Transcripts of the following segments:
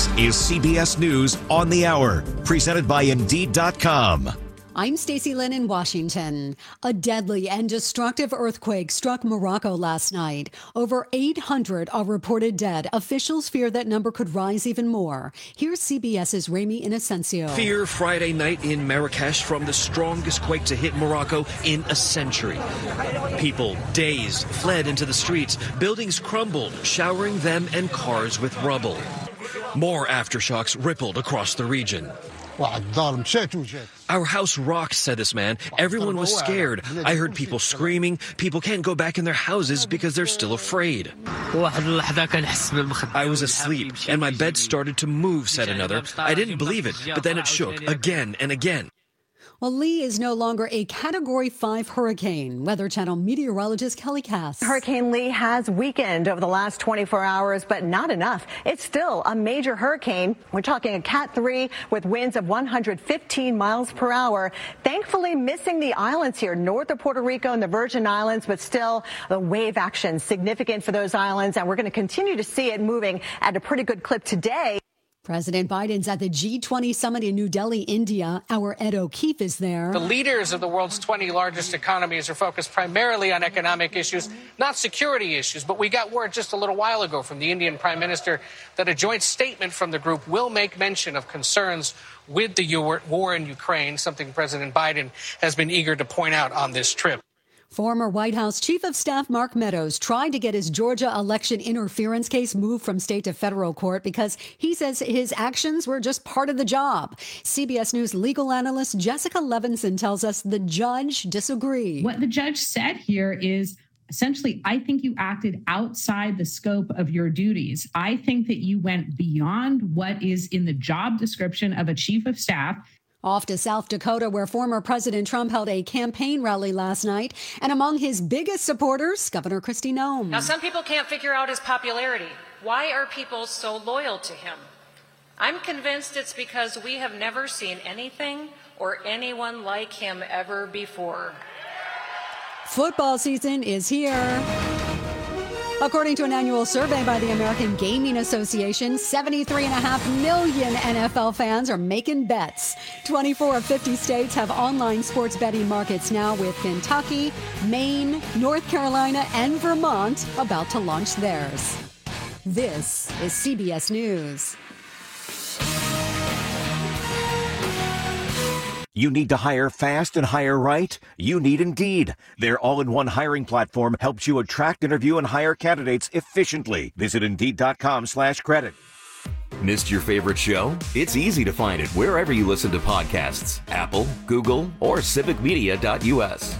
This is CBS News on the Hour, presented by Indeed.com. I'm Stacey Lynn in Washington. A deadly and destructive earthquake struck Morocco last night. Over 800 are reported dead. Officials fear that number could rise even more. Here's CBS's Ramy Inocencio. Fear Friday night in Marrakesh from the strongest quake to hit Morocco in a century. People, dazed, fled into the streets. Buildings crumbled, showering them and cars with rubble. More aftershocks rippled across the region. Our house rocked, said this man. Everyone was scared. I heard people screaming. People can't go back in their houses because they're still afraid. I was asleep, and my bed started to move, said another. I didn't believe it, but then it shook again and again. Well, Lee is no longer a Category 5 hurricane. Weather Channel meteorologist Kelly Cass. Hurricane Lee has weakened over the last 24 hours, but not enough. It's still a major hurricane. We're talking a Cat 3 with winds of 115 miles per hour. Thankfully missing the islands here, north of Puerto Rico and the Virgin Islands, but still the wave action significant for those islands. And we're going to continue to see it moving at a pretty good clip today. President Biden's at the G20 summit in New Delhi, India. Our Ed O'Keefe is there. The leaders of the world's 20 largest economies are focused primarily on economic issues, not security issues. But we got word just a little while ago from the Indian Prime Minister that a joint statement from the group will make mention of concerns with the war in Ukraine, something President Biden has been eager to point out on this trip. Former White House Chief of Staff Mark Meadows tried to get his Georgia election interference case moved from state to federal court because he says his actions were just part of the job. CBS News legal analyst Jessica Levinson tells us the judge disagreed. What the judge said here is essentially, I think you acted outside the scope of your duties. I think that you went beyond what is in the job description of a chief of staff. Off to South Dakota, where former President Trump held a campaign rally last night. And among his biggest supporters, Governor Kristi Noem. Now, some people can't figure out his popularity. Why are people so loyal to him? I'm convinced it's because we have never seen anything or anyone like him ever before. Football season is here. According to an annual survey by the American Gaming Association, 73.5 million NFL fans are making bets. 24 of 50 states have online sports betting markets now, with Kentucky, Maine, North Carolina, and Vermont about to launch theirs. This is CBS News. You need to hire fast and hire right? You need Indeed. Their all-in-one hiring platform helps you attract, interview, and hire candidates efficiently. Visit Indeed.com/credit. Missed your favorite show? It's easy to find it wherever you listen to podcasts. Apple, Google, or civicmedia.us.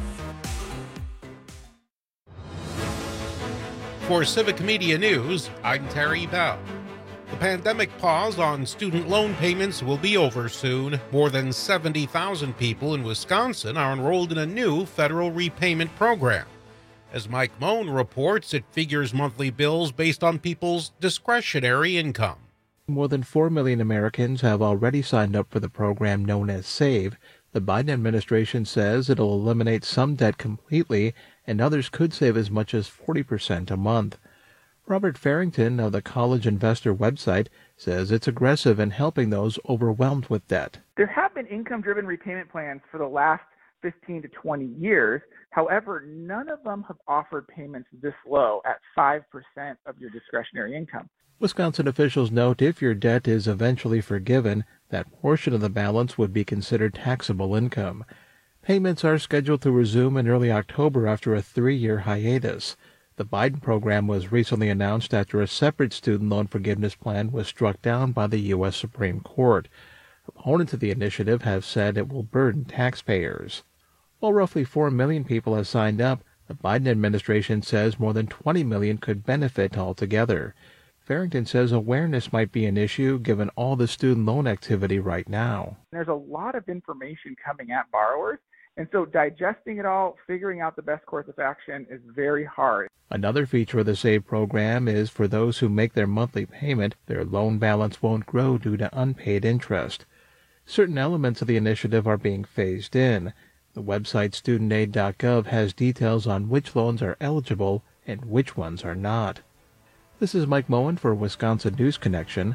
For Civic Media News, I'm Terry Bell. The pandemic pause on student loan payments will be over soon. More than 70,000 people in Wisconsin are enrolled in a new federal repayment program. As Mike Moen reports, it figures monthly bills based on people's discretionary income. More than 4 million Americans have already signed up for the program known as SAVE. The Biden administration says it'll eliminate some debt completely, and others could save as much as 40% a month. Robert Farrington of the College Investor website says it's aggressive in helping those overwhelmed with debt. There have been income-driven repayment plans for the last 15 to 20 years. However, none of them have offered payments this low at 5% of your discretionary income. Wisconsin officials note if your debt is eventually forgiven, that portion of the balance would be considered taxable income. Payments are scheduled to resume in early October after a 3-year hiatus. The Biden program was recently announced after a separate student loan forgiveness plan was struck down by the U.S. Supreme Court. Opponents of the initiative have said it will burden taxpayers. While roughly 4 million people have signed up, the Biden administration says more than 20 million could benefit altogether. Farrington says awareness might be an issue given all the student loan activity right now. There's a lot of information coming at borrowers, and so digesting it all, figuring out the best course of action is very hard. Another feature of the SAVE program is for those who make their monthly payment, their loan balance won't grow due to unpaid interest. Certain elements of the initiative are being phased in. The website studentaid.gov has details on which loans are eligible and which ones are not. This is Mike Moen for Wisconsin News Connection.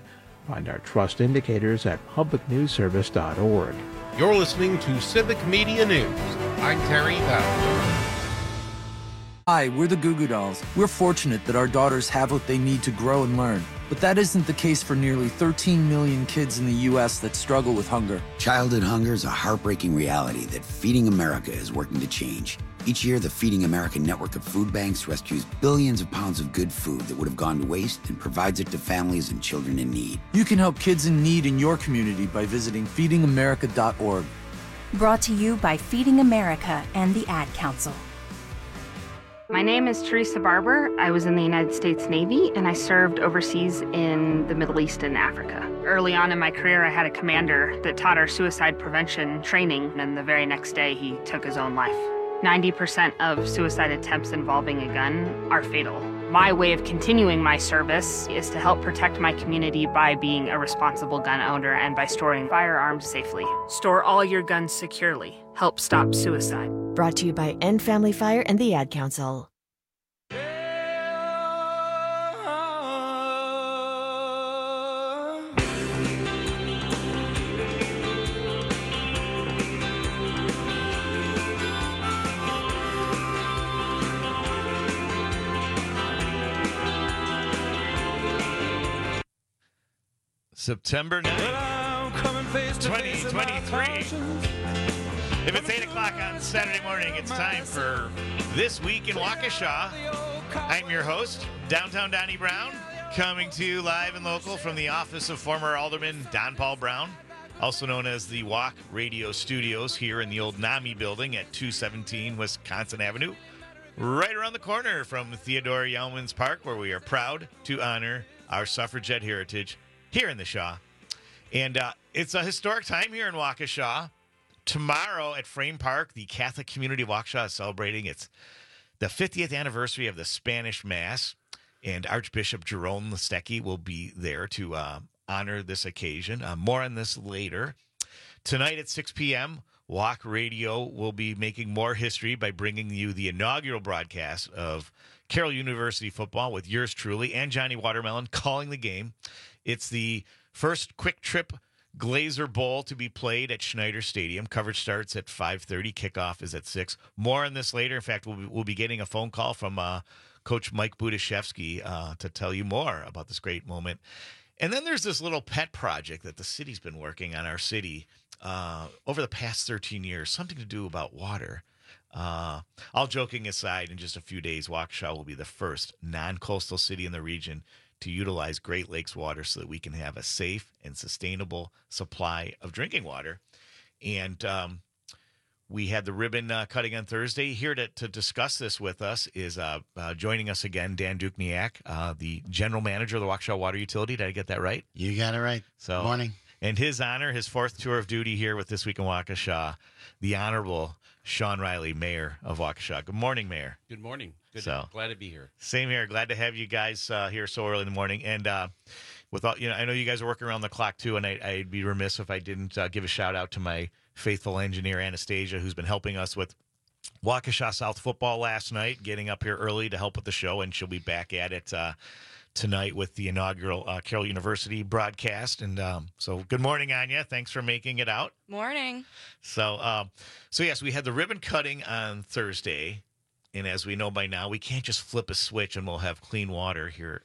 Find our trust indicators at publicnewsservice.org. You're listening to Civic Media News. I'm Terry Bell. Hi, we're the Goo Goo Dolls. We're fortunate that our daughters have what they need to grow and learn. But that isn't the case for nearly 13 million kids in the U.S. that struggle with hunger. Childhood hunger is a heartbreaking reality that Feeding America is working to change. Each year, the Feeding America network of food banks rescues billions of pounds of good food that would have gone to waste and provides it to families and children in need. You can help kids in need in your community by visiting feedingamerica.org. Brought to you by Feeding America and the Ad Council. My name is Teresa Barber. I was in the United States Navy, and I served overseas in the Middle East and Africa. Early on in my career, I had a commander that taught our suicide prevention training, and the very next day, he took his own life. 90% of suicide attempts involving a gun are fatal. My way of continuing my service is to help protect my community by being a responsible gun owner and by storing firearms safely. Store all your guns securely. Help stop suicide. Brought to you by End Family Fire and the Ad Council. September 9th, 2023. If it's 8 o'clock on Saturday morning, it's time for This Week in Waukesha. I'm your host, Downtown Donnie Brown, coming to you live and local from the office of former Alderman Don Paul Brown, also known as the Walk Radio Studios here in the old NAMI building at 217 Wisconsin Avenue, right around the corner from Theodore Yeomans Park, where we are proud to honor our suffragette heritage here in the Shaw. And it's a historic time here in Waukesha. Tomorrow at Frame Park, the Catholic community of Waukesha is celebrating the 50th anniversary of the Spanish Mass, and Archbishop Jerome Listecki will be there to honor this occasion. More on this later. Tonight at 6 p.m., Walk Radio will be making more history by bringing you the inaugural broadcast of Carroll University football with yours truly and Johnny Watermelon calling the game. It's the first Quick Trip Glazer Bowl to be played at Schneider Stadium. Coverage starts at 5:30. Kickoff is at 6. More on this later. In fact, we'll be getting a phone call from Coach Mike Budaszewski to tell you more about this great moment. And then there's this little pet project that the city's been working on, our city, over the past 13 years, something to do about water. All joking aside, in just a few days, Waukesha will be the first non-coastal city in the region to utilize Great Lakes water so that we can have a safe and sustainable supply of drinking water. And we had the ribbon cutting on Thursday. Here to discuss this with us is joining us again, Dan Dukniak, the general manager of the Waukesha Water Utility. Did I get that right? You got it right. So, good morning. In his honor, his fourth tour of duty here with This Week in Waukesha, the Honorable Sean Riley, Mayor of Waukesha. Good morning, Mayor. Good morning. Glad to be here. Same here. Glad to have you guys here so early in the morning. And without, I know you guys are working around the clock too, and I'd be remiss if I didn't give a shout out to my faithful engineer Anastasia, who's been helping us with Waukesha South football last night, getting up here early to help with the show, and she'll be back at it tonight with the inaugural Carroll University broadcast. And so good morning, Anya. Thanks for making it out. Morning. So yes, we had the ribbon cutting on Thursday. And as we know by now, we can't just flip a switch and we'll have clean water here.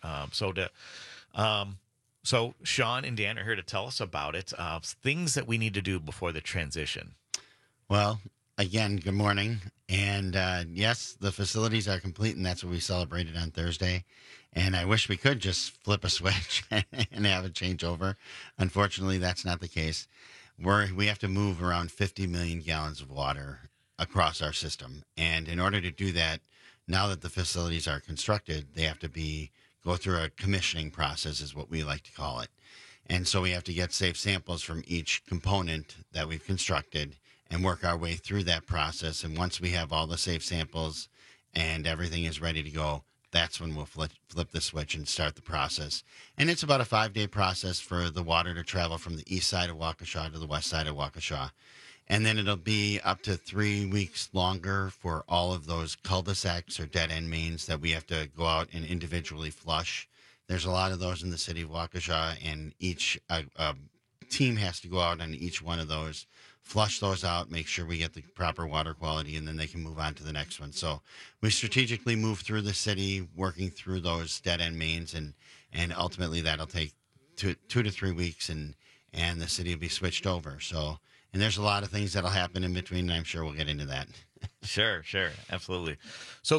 So Sean and Dan are here to tell us about it. Things that we need to do before the transition. Well, again, good morning. And yes, the facilities are complete, and that's what we celebrated on Thursday. And I wish we could just flip a switch and have a changeover. Unfortunately, that's not the case. We have to move around 50 million gallons of water across our system. And in order to do that, now that the facilities are constructed, they have to go through a commissioning process, is what we like to call it. And so we have to get safe samples from each component that we've constructed and work our way through that process. And once we have all the safe samples and everything is ready to go, that's when we'll flip the switch and start the process. And it's about a 5-day process for the water to travel from the east side of Waukesha to the west side of Waukesha. And then it'll be up to 3 weeks longer for all of those cul-de-sacs or dead-end mains that we have to go out and individually flush. There's a lot of those in the city of Waukesha, and each team has to go out on each one of those, flush those out, make sure we get the proper water quality, and then they can move on to the next one. So we strategically move through the city, working through those dead-end mains, and ultimately that'll take 2 to 3 weeks, and the city will be switched over. So, and there's a lot of things that'll happen in between, and I'm sure we'll get into that. Sure, absolutely. So,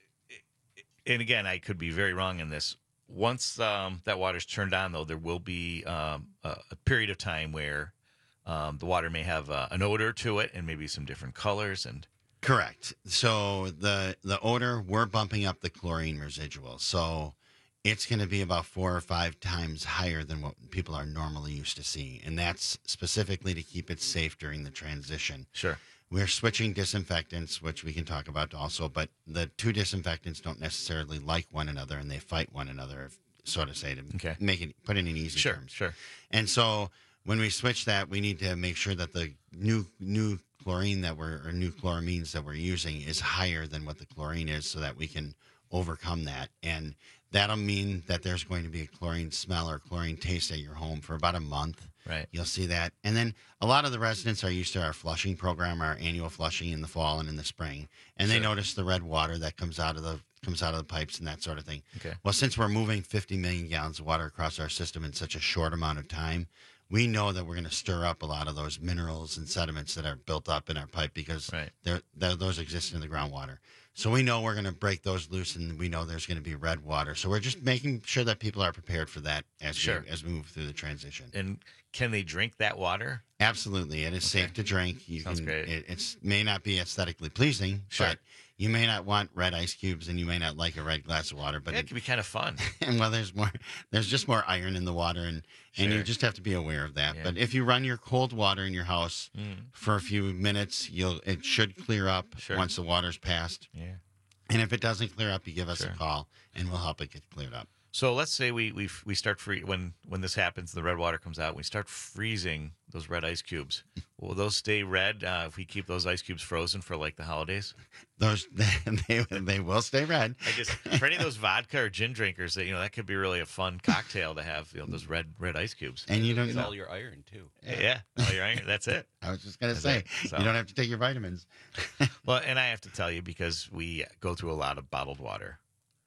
and again, I could be very wrong in this. Once that water's turned on, though, there will be a period of time where the water may have an odor to it and maybe some different colors. And correct. So the odor, we're bumping up the chlorine residual. So it's going to be about 4 or 5 times higher than what people are normally used to seeing. And that's specifically to keep it safe during the transition. Sure. We're switching disinfectants, which we can talk about also, but the 2 disinfectants don't necessarily like one another, and they fight one another, so to say, to put it in easy terms. Sure. And so when we switch that, we need to make sure that the new chlorine new chloramines that we're using is higher than what the chlorine is, so that we can overcome that. And that'll mean that there's going to be a chlorine smell or chlorine taste at your home for about a month. Right. You'll see that. And then a lot of the residents are used to our flushing program, our annual flushing in the fall and in the spring. And they notice the red water that comes out of the pipes and that sort of thing. Okay. Well, since we're moving 50 million gallons of water across our system in such a short amount of time, we know that we're going to stir up a lot of those minerals and sediments that are built up in our pipe, because those exist in the groundwater. So we know we're going to break those loose, and we know there's going to be red water. So we're just making sure that people are prepared for that as we move through the transition. And can they drink that water? Absolutely. It is safe to drink. Sounds great. It may not be aesthetically pleasing, but you may not want red ice cubes, and you may not like a red glass of water. But it can be kind of fun. And well, there's just more iron in the water, and you just have to be aware of that. Yeah. But if you run your cold water in your house for a few minutes, it should clear up once the water's passed. Yeah. And if it doesn't clear up, you give us a call, and we'll help it get cleared up. So let's say we start when this happens, the red water comes out. We start freezing those red ice cubes. Will those stay red if we keep those ice cubes frozen for like the holidays? Those they will stay red. For any of those vodka or gin drinkers, that could be really a fun cocktail to have. Those red ice cubes. And you don't know all your iron too. Yeah, all your iron. That's it. I was just gonna say you don't have to take your vitamins. Well, and I have to tell you, because we go through a lot of bottled water.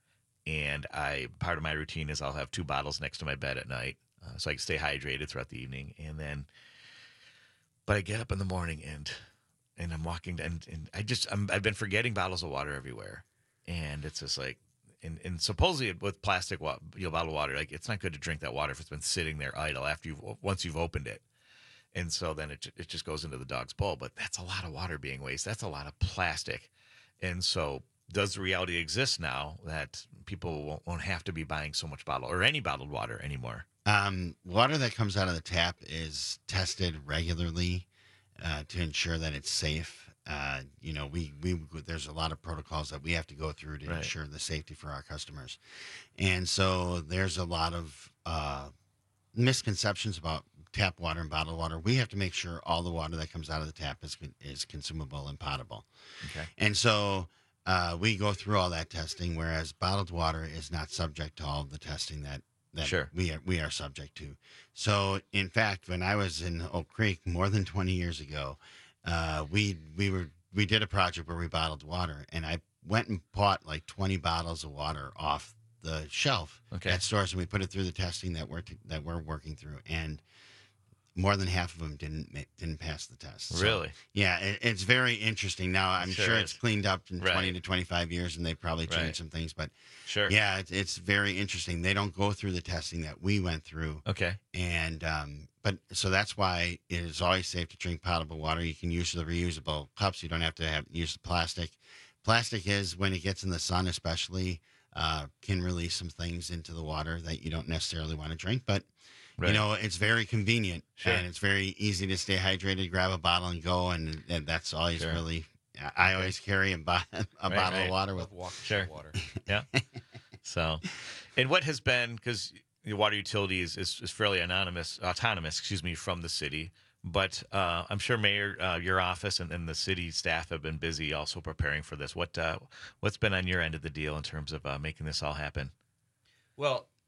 And part of my routine is I'll have 2 bottles next to my bed at night, so I can stay hydrated throughout the evening. But I get up in the morning and I'm walking, and I've been forgetting bottles of water everywhere, and it's just like, and supposedly with plastic bottled water, like, it's not good to drink that water if it's been sitting there idle once you've opened it, and so then it just goes into the dog's bowl. But that's a lot of water being wasted. That's a lot of plastic, and so. Does the reality exist now that people won't have to be buying so much any bottled water anymore? Water that comes out of the tap is tested regularly to ensure that it's safe. There's a lot of protocols that we have to go through to ensure the safety for our customers. And so there's a lot of misconceptions about tap water and bottled water. We have to make sure all the water that comes out of the tap is consumable and potable. Okay. And so we go through all that testing, whereas bottled water is not subject to all of the testing that we are subject to. So, in fact, when I was in Oak Creek more than 20 years ago, we did a project where we bottled water, and I went and bought like 20 bottles of water off the shelf at stores, and we put it through the testing that we're working through, and more than half of them didn't pass the test. So, really? Yeah, it's very interesting. Now, I'm sure it's cleaned up in 20 to 25 years, and they've probably changed some things. But, yeah, it's very interesting. They don't go through the testing that we went through. Okay. And so that's why it is always safe to drink potable water. You can use the reusable cups. You don't have to use the plastic. Plastic is, when it gets in the sun especially, can release some things into the water that you don't necessarily want to drink. But it's very convenient, and it's very easy to stay hydrated. Grab a bottle and go, and that's always really. I always carry a bottle of water with water. Yeah. So, and what has been, because the water utility is fairly autonomous, from the city, but I'm sure Mayor, your office and the city staff have been busy also preparing for this. What's been on your end of the deal in terms of making this all happen? Well,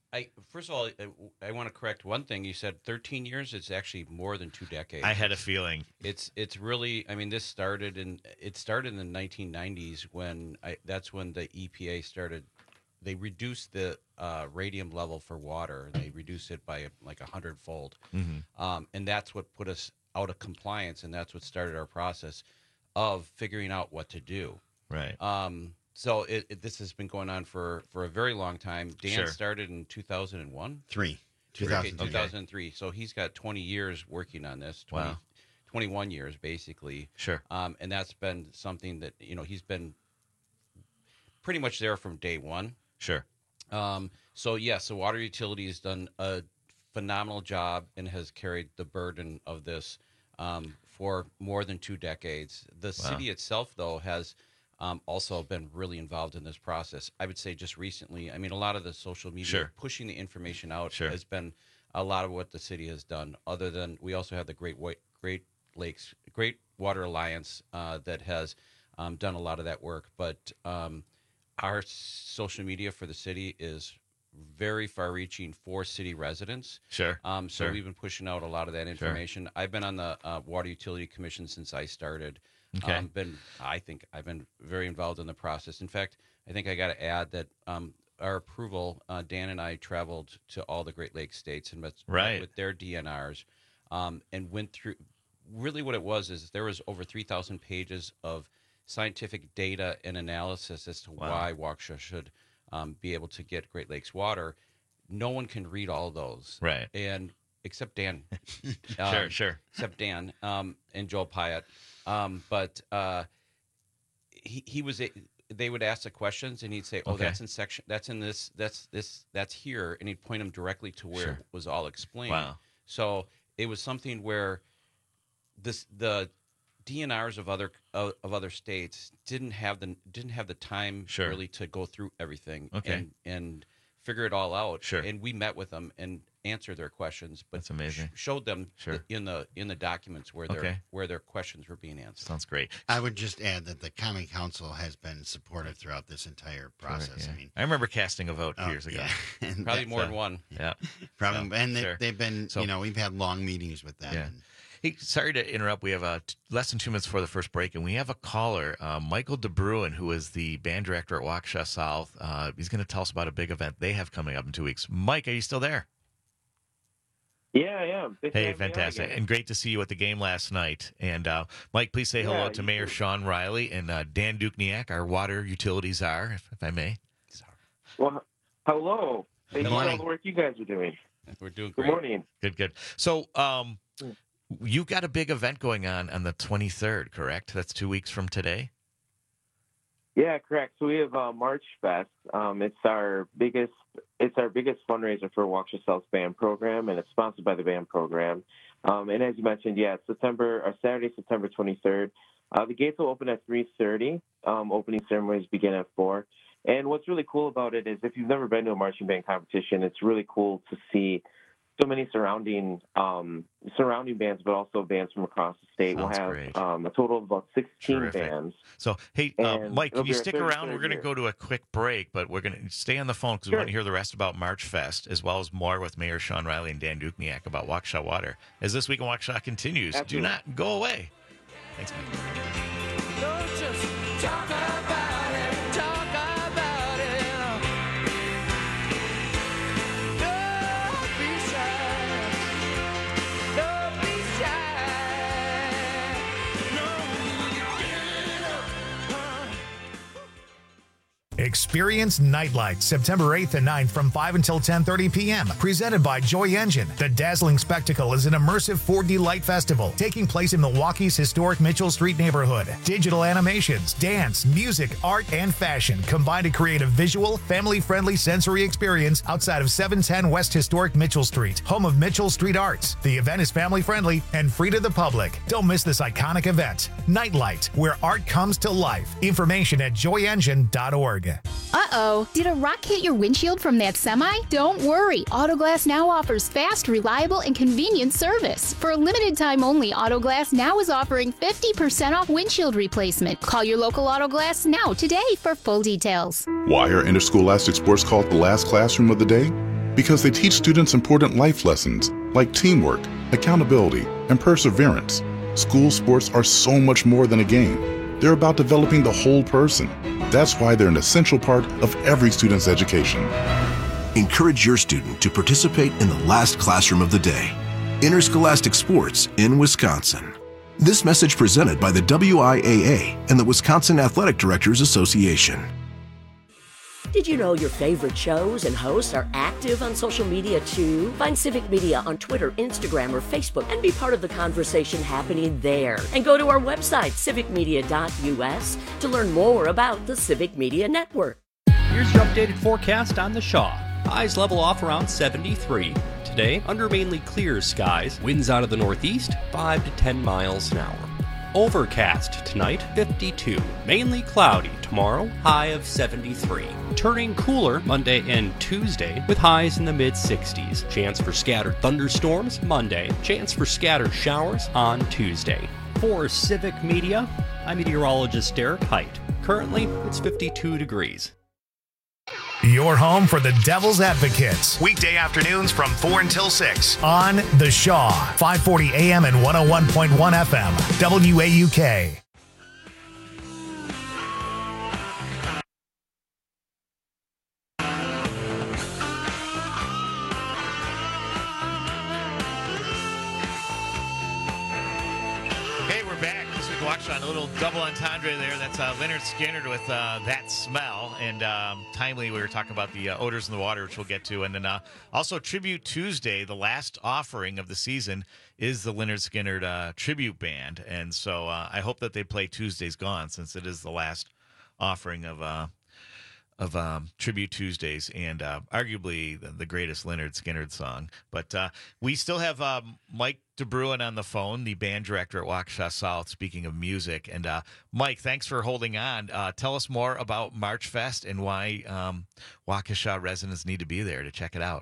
First of all, I want to correct one thing. You said 13 years. It's actually more than 2 decades. I had a feeling. It's really. I mean, this started in the 1990s when that's when the EPA started. They reduced the radium level for water. They reduced it by like 100-fold, and that's what put us out of compliance, and that's what started our process of figuring out what to do. Right. So this has been going on for a very long time. Dan started in 2001? 2003. So he's got 20 years working on this. 21 years, basically. Sure. And that's been something that, he's been pretty much there from day one. Sure. So, yes, the water utility has done a phenomenal job and has carried the burden of this for more than 2 decades. The city itself, though, has also been really involved in this process. I would say just recently, I mean, a lot of the social media pushing the information out has been a lot of what the city has done. Other than we also have the Great Water Alliance that has done a lot of that work. But our social media for the city is very far-reaching for city residents. Sure. So we've been pushing out a lot of that information. I've been on the Water Utility Commission since I started. Okay. I think I've been very involved in the process. In fact, I think I got to add that our approval, Dan and I traveled to all the Great Lakes states and met with their DNRs and went through. Really, what it was is there was over 3,000 pages of scientific data and analysis as to why Waukesha should be able to get Great Lakes water. No one can read all those, right? And except Dan, sure. Except Dan and Joel Pyatt. But he was. They would ask the questions, and he'd say, "Oh, that's in section. That's in this. That's this. That's here," and he'd point them directly to where it was all explained. Wow. So it was something where the DNRs of other states didn't have the time really to go through everything and figure it all out. Sure. And we met with them and answered their questions, but that's amazing. Showed them in the documents where their questions were being answered. Sounds great. I would just add that the Common Council has been supportive throughout this entire process. Yeah. I mean, I remember casting a vote years ago. Yeah. Probably more than one. Yeah. Probably, and they've been. We've had long meetings with them. Yeah. Hey, sorry to interrupt. We have less than 2 minutes before the first break, and we have a caller, Michael DeBruin, who is the band director at Waukesha South. He's going to tell us about a big event they have coming up in 2 weeks. Mike, are you still there? Yeah, I am. Hey, fantastic. And great to see you at the game last night. And, Mike, please say hello to Mayor Sean Riley and Dan Dukniak, our water utility czar, if I may. Well, hello. Thank you for all the work you guys are doing. We're doing great. Good morning. Good. So, you've got a big event going on the 23rd, correct? That's 2 weeks from today? Yeah, correct. So we have March Fest. It's our biggest fundraiser for Waukesha South's band program, and it's sponsored by the band program. And as you mentioned, Saturday, September 23rd. The gates will open at 3:30. Opening ceremonies begin at 4. And what's really cool about it is if you've never been to a marching band competition, it's really cool to see so many surrounding bands, but also bands from across the state. We'll have a total of about 16 bands. So, hey, Mike, can you stick around? We're going to go to a quick break, but we're going to stay on the phone because we want to hear the rest about March Fest, as well as more with Mayor Sean Riley and Dan Dukniak about Waukesha Water. As This Week in Waukesha continues, Do not go away. Thanks, Mike. Don't just talk about it, talk about it. Don't be shy, don't be shy. No, you get up. Experience Nightlight, September 8th and 9th from 5 until 10:30 p.m. Presented by Joy Engine. The dazzling spectacle is an immersive 4D light festival taking place in Milwaukee's historic Mitchell Street neighborhood. Digital animations, dance, music, art, and fashion combine to create a visual, family-friendly sensory experience outside of 710 West Historic Mitchell Street, home of Mitchell Street Arts. The event is family-friendly and free to the public. Don't miss this iconic event. Nightlight, where art comes to life. Information at joyengine.org. Uh-oh, did a rock hit your windshield from that semi? Don't worry, Autoglass Now offers fast, reliable, and convenient service. For a limited time only, Autoglass Now is offering 50% off windshield replacement. Call your local Autoglass Now today for full details. Why are interscholastic sports called the last classroom of the day? because they teach students important life lessons like teamwork, accountability, and perseverance. School sports are so much more than a game. They're about developing the whole person. That's why they're an essential part of every student's education. Encourage your student to participate in the last classroom of the day, interscholastic sports in Wisconsin. This message presented by the WIAA and the Wisconsin Athletic Directors Association. Did you know your favorite shows and hosts are active on social media too? Find Civic Media on Twitter, Instagram, or Facebook and be part of the conversation happening there. And go to our website, civicmedia.us, to learn more about the Civic Media Network. Here's your updated forecast on the Shaw. Highs level off around 73. Today, under mainly clear skies, winds out of the northeast, 5 to 10 miles an hour. Overcast tonight, 52. Mainly cloudy tomorrow, high of 73. Turning cooler Monday and Tuesday with highs in the mid-60s. Chance for scattered thunderstorms Monday. Chance for scattered showers on Tuesday. For Civic Media, I'm meteorologist Derek Height. Currently, it's 52 degrees. Your home for the Devil's Advocates. Weekday afternoons from 4 until 6 on The Shaw, 540 AM and 101.1 FM, WAUK. On a little double entendre there. That's Leonard Skinner with That Smell. And timely, we were talking about the odors in the water, which we'll get to. And then also Tribute Tuesday, the last offering of the season, is the Leonard Skinner tribute band. And so I hope that they play Tuesday's Gone, since it is the last offering of Tribute Tuesdays, and arguably the greatest Leonard Skinner song. But we still have Mike DeBruin on the phone, the band director at Waukesha South, speaking of music. And Mike, thanks for holding on. Tell us more about March Fest and why Waukesha residents need to be there to check it out.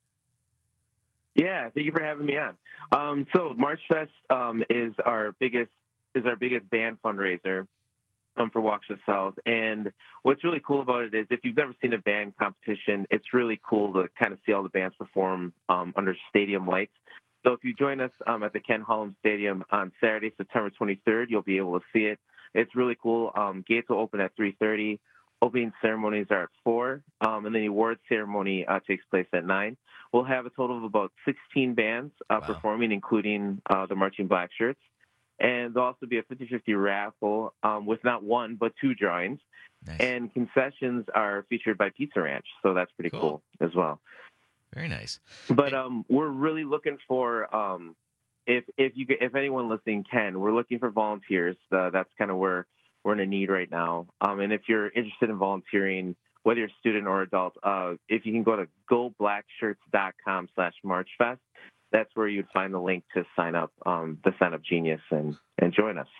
Yeah, thank you for having me on. So March Fest is our biggest band fundraiser for Waukesha South. And what's really cool about it is if you've never seen a band competition, it's really cool to kind of see all the bands perform under stadium lights. So if you join us at the Ken Holland Stadium on Saturday, September 23rd, you'll be able to see it. It's really cool. Gates will open at 3:30. Opening ceremonies are at 4, and then the awards ceremony takes place at 9. We'll have a total of about 16 bands performing, including the Marching Black Shirts. And there'll also be a 50-50 raffle with not one, but 2 drawings. Nice. And concessions are featured by Pizza Ranch, so that's pretty cool as well. Very nice. But we're really looking for, if anyone listening can, we're looking for volunteers. That's kind of where we're in a need right now. And if you're interested in volunteering, whether you're a student or adult, if you can go to goblackshirts.com/MarchFest, that's where you'd find the link to sign up, the Sign Up Genius, and join us. So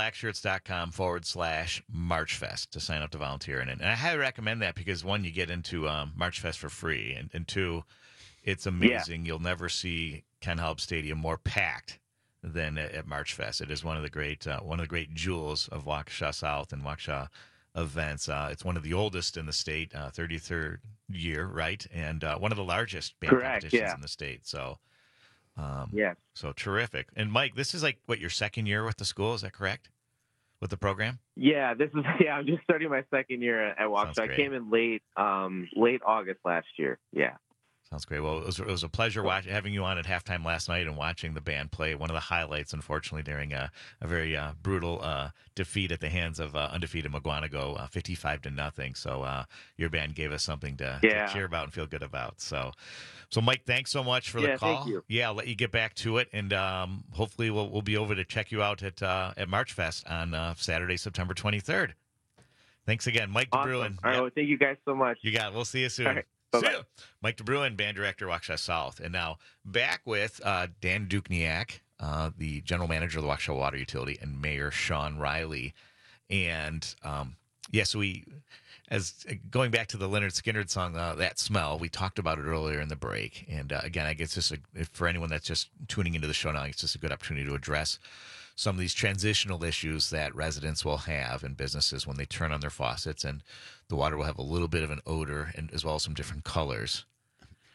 goblackshirts.com/MarchFest to sign up to volunteer in it. And I highly recommend that because, 1, you get into MarchFest for free, and 2, it's amazing. Yeah. You'll never see Ken Halb Stadium more packed than at MarchFest. It is one of the great jewels of Waukesha South and Waukesha events. It's one of the oldest in the state, 33rd year, right? And one of the largest band competitions in the state. So. So terrific. And Mike, this is like your second year with the school, is that correct? With the program? Yeah, I'm just starting my second year at Waukesha. I came in late August last year. Yeah. Sounds great. Well, it was a pleasure having you on at halftime last night and watching the band play. One of the highlights, unfortunately, during a very brutal defeat at the hands of undefeated Mukwonago, 55-0. So your band gave us something to cheer about and feel good about. So Mike, thanks so much for the call. Thank you. Yeah, I'll let you get back to it, and hopefully we'll be over to check you out at March Fest on Saturday, September 23rd. Thanks again, Mike DeBruin. All right, well, thank you guys so much. You got it. We'll see you soon. All right. See ya. Mike DeBruin, band director, Waukesha South. And now back with Dan Dukniak, the general manager of the Waukesha Water Utility, and Mayor Sean Riley. And so as going back to the Leonard Skinner song, That Smell, we talked about it earlier in the break. And again, I guess for anyone that's just tuning into the show now, it's just a good opportunity to address some of these transitional issues that residents will have and businesses when they turn on their faucets, and the water will have a little bit of an odor and as well as some different colors.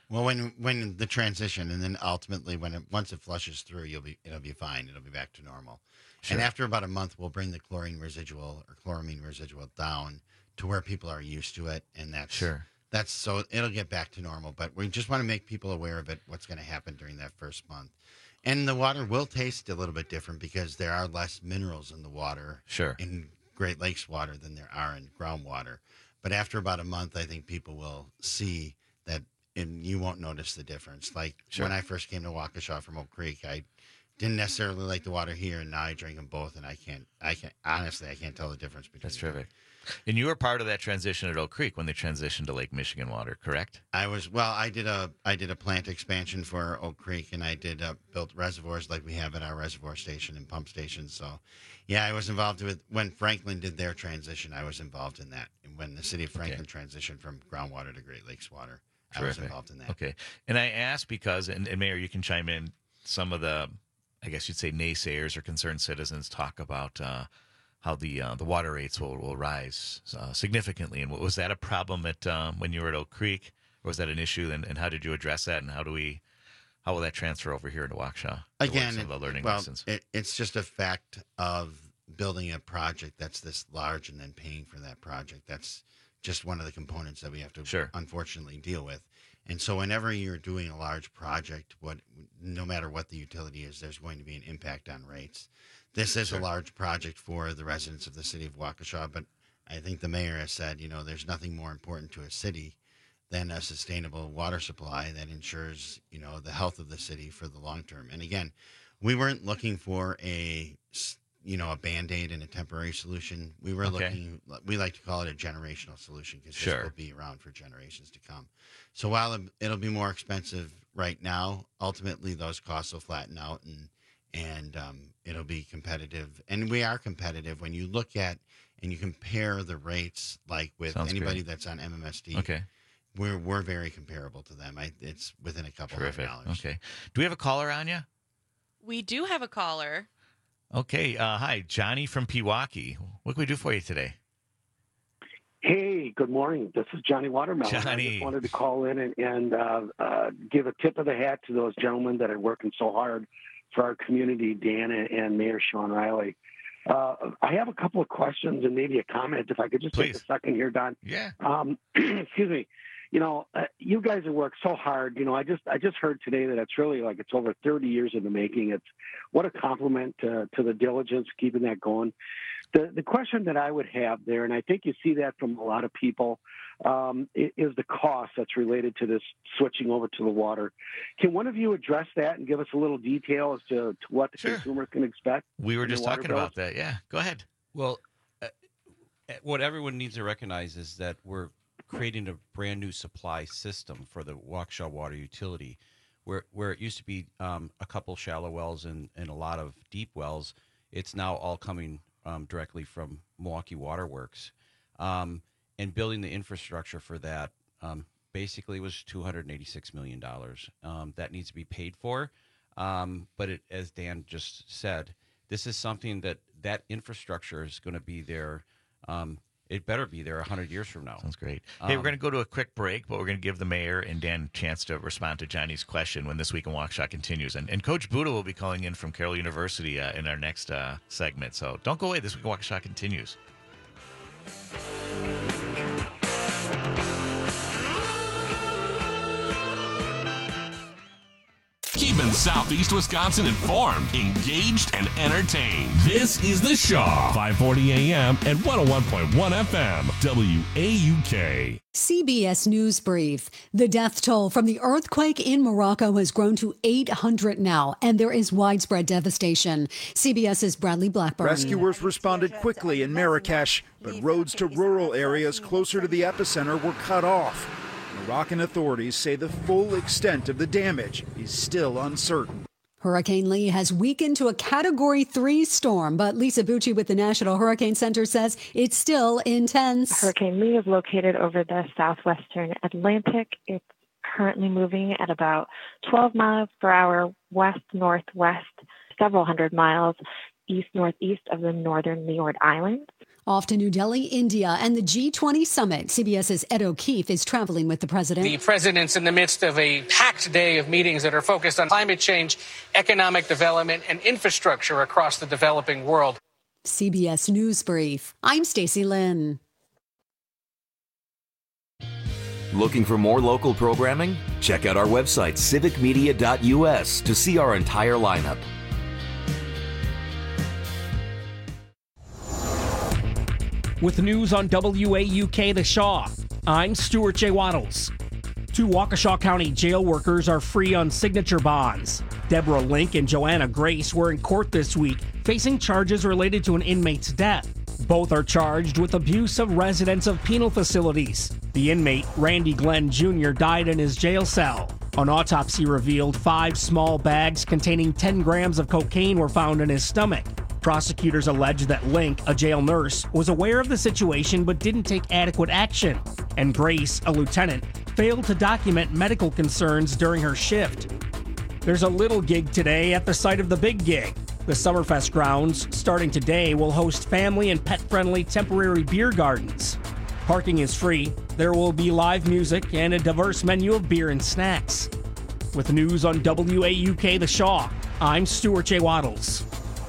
Well, when the transition, and then ultimately once it flushes through, it'll be fine. It'll be back to normal. Sure. And after about a month, we'll bring the chlorine residual or chloramine residual down to where people are used to it, and that's so it'll get back to normal. But we just want to make people aware of it, what's going to happen during that first month. And the water will taste a little bit different because there are less minerals in the water in Great Lakes water than there are in groundwater. But after about a month, I think people will see that, and you won't notice the difference. Like when I first came to Waukesha from Oak Creek, I didn't necessarily like the water here, and now I drink them both, and I can't honestly, I can't tell the difference between That's terrific. And you were part of that transition at Oak Creek when they transitioned to Lake Michigan water, correct? I did a plant expansion for Oak Creek, and I did built reservoirs like we have at our reservoir station and pump stations. So, yeah, I was involved with when Franklin did their transition. I was involved in that. And when the city of Franklin transitioned from groundwater to Great Lakes water, I was involved in that. Okay, and I asked because, and Mayor, you can chime in. Some of the, I guess you'd say, naysayers or concerned citizens talk about how the water rates will rise significantly. And was that a problem at when you were at Oak Creek? Or was that an issue? And how did you address that? And how will that transfer over here into Waukesha? Again, the learning lessons. It's just a fact of building a project that's this large and then paying for that project. That's just one of the components that we have to unfortunately deal with. And so whenever you're doing a large project, no matter what the utility is, there's going to be an impact on rates. This is a large project for the residents of the city of Waukesha, but I think the mayor has said, there's nothing more important to a city than a sustainable water supply that ensures, the health of the city for the long term. And again, we weren't looking for a Band-Aid and a temporary solution. We were we like to call it a generational solution because this will be around for generations to come. So while it'll be more expensive right now, ultimately those costs will flatten out and it'll be competitive. And we are competitive when you look at and you compare the rates like with anybody that's on MMSD. Okay. We're very comparable to them. It's within a couple $100. Okay. Do we have a caller on you? We do have a caller. Okay. Hi, Johnny from Pewaukee. What can we do for you today? Hey, good morning. This is Johnny Watermelon. I just wanted to call in and give a tip of the hat to those gentlemen that are working so hard for our community, Dan and Mayor Sean Riley. I have a couple of questions and maybe a comment. If I could just take a second here, Don. Yeah. Excuse me. You guys have worked so hard. I just heard today that it's really like it's over 30 years in the making. It's what a compliment to the diligence keeping that going. The question that I would have there, and I think you see that from a lot of people, is the cost that's related to this switching over to the water. Can one of you address that and give us a little detail as to what the consumer can expect? We were just talking about that. Yeah, go ahead. Well, what everyone needs to recognize is that we're creating a brand new supply system for the Waukesha Water Utility, where it used to be a couple shallow wells and a lot of deep wells. It's now all coming directly from Milwaukee Water Works. And building the infrastructure for that basically was $286 million. That needs to be paid for. But as Dan just said, this is something that infrastructure is going to be there. It better be there 100 years from now. Sounds great. Hey, we're going to go to a quick break, but we're going to give the mayor and Dan a chance to respond to Johnny's question when This Week in Waukesha continues. And Coach Buda will be calling in from Carroll University in our next segment. So don't go away. This Week in Waukesha continues. Keeping Southeast Wisconsin informed, engaged, and entertained. This is The Shaw, 540 AM and 101.1 FM, WAUK. CBS News Brief. The death toll from the earthquake in Morocco has grown to 800 now, and there is widespread devastation. CBS's Bradley Blackburn. Rescuers responded quickly in Marrakesh, but roads to rural areas closer to the epicenter were cut off. Moroccan authorities say the full extent of the damage is still uncertain. Hurricane Lee has weakened to a Category 3 storm, but Lisa Bucci with the National Hurricane Center says it's still intense. Hurricane Lee is located over the southwestern Atlantic. It's currently moving at about 12 miles per hour west-northwest, several hundred miles east-northeast of the northern Leeward Islands. Off to New Delhi, India, and the G20 summit. CBS's Ed O'Keefe is traveling with the president. The president's in the midst of a packed day of meetings that are focused on climate change, economic development, and infrastructure across the developing world. CBS News Brief. I'm Stacey Lynn. Looking for more local programming? Check out our website, civicmedia.us, to see our entire lineup. With news on WAUK The Shaw, I'm Stuart J. Waddles. 2 Waukesha County jail workers are free on signature bonds. Deborah Link and Joanna Grace were in court this week, facing charges related to an inmate's death. Both are charged with abuse of residents of penal facilities. The inmate, Randy Glenn Jr., died in his jail cell. An autopsy revealed 5 small bags containing 10 grams of cocaine were found in his stomach. Prosecutors allege that Link, a jail nurse, was aware of the situation but didn't take adequate action. And Grace, a lieutenant, failed to document medical concerns during her shift. There's a little gig today at the site of the big gig. The Summerfest grounds, starting today, will host family and pet-friendly temporary beer gardens. Parking is free. There will be live music and a diverse menu of beer and snacks. With news on WAUK The Shaw, I'm Stuart J. Waddles.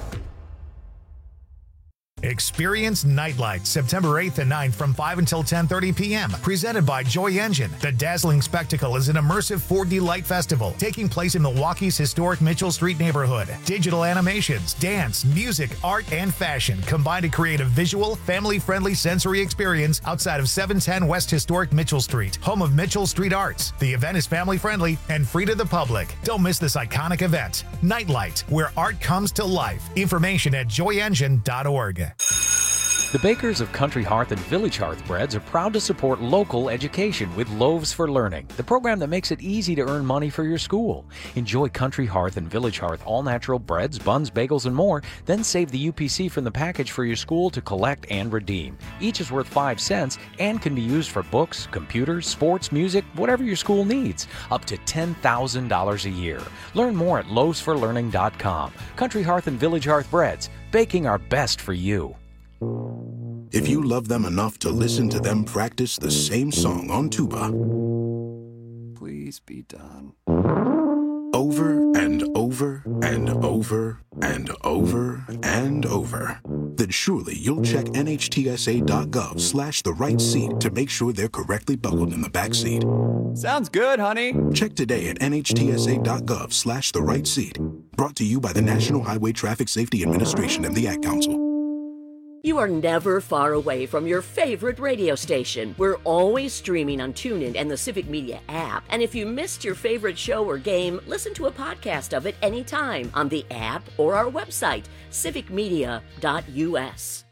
Experience Nightlight September 8th and 9th from 5 until 10:30 p.m. Presented by Joy Engine. The dazzling spectacle is an immersive 4D light festival taking place in Milwaukee's historic Mitchell Street neighborhood. Digital animations, dance, music, art, and fashion combine to create a visual, family-friendly sensory experience outside of 710 West Historic Mitchell Street, home of Mitchell Street Arts. The event is family-friendly and free to the public. Don't miss this iconic event. Nightlight, where art comes to life. Information at joyengine.org. The bakers of Country Hearth and Village Hearth Breads are proud to support local education with Loaves for Learning, the program that makes it easy to earn money for your school. Enjoy Country Hearth and Village Hearth all-natural breads, buns, bagels, and more, then save the UPC from the package for your school to collect and redeem. Each is worth 5 cents and can be used for books, computers, sports, music, whatever your school needs, up to $10,000 a year. Learn more at loavesforlearning.com. Country Hearth and Village Hearth Breads, baking our best for you. If you love them enough to listen to them practice the same song on tuba, please be done. Over and over and over and over and over, then surely you'll check nhtsa.gov/the right seat to make sure they're correctly buckled in the back seat. Sounds good, honey. Check today at nhtsa.gov/the right seat. Brought to you by the National Highway Traffic Safety Administration and the Ad Council. You are never far away from your favorite radio station. We're always streaming on TuneIn and the Civic Media app. And if you missed your favorite show or game, listen to a podcast of it anytime on the app or our website, civicmedia.us.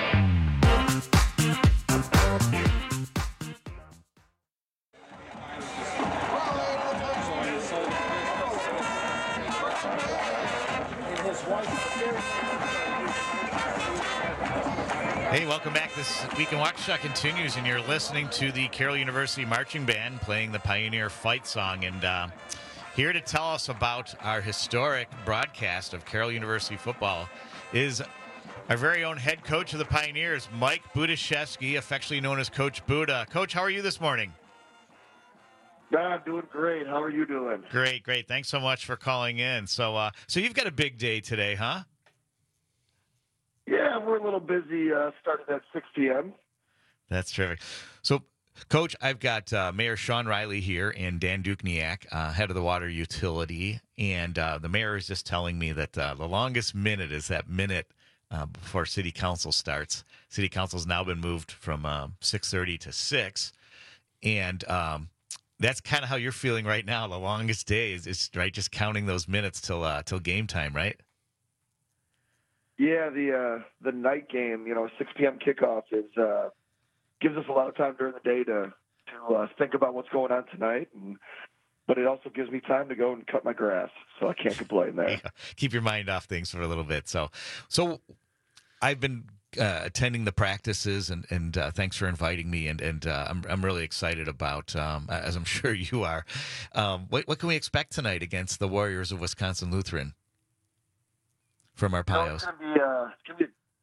Hey, welcome back. This Week in Waukesha continues, and you're listening to the Carroll University Marching Band playing the Pioneer Fight Song. And here to tell us about our historic broadcast of Carroll University football is our very own head coach of the Pioneers, Mike Budaszewski, affectionately known as Coach Buda. Coach, how are you this morning? I'm doing great. How are you doing? Great, great. Thanks so much for calling in. So you've got a big day today, huh? Yeah, we're a little busy. Started at 6 p.m. That's terrific. So, Coach, I've got Mayor Sean Riley here and Dan Dukniak, head of the water utility. And the mayor is just telling me that the longest minute is that minute before City Council starts. City Council's now been moved from 6:30 to 6. And that's kind of how you're feeling right now. The longest day is right, just counting those minutes till game time, right? Yeah, the night game, 6 p.m. kickoff gives us a lot of time during the day to think about what's going on tonight, but it also gives me time to go and cut my grass, so I can't complain there. Yeah, keep your mind off things for a little bit. So I've been attending the practices, and thanks for inviting me, and I'm really excited about, as I'm sure you are. What can we expect tonight against the Warriors of Wisconsin Lutheran from Arpaio's?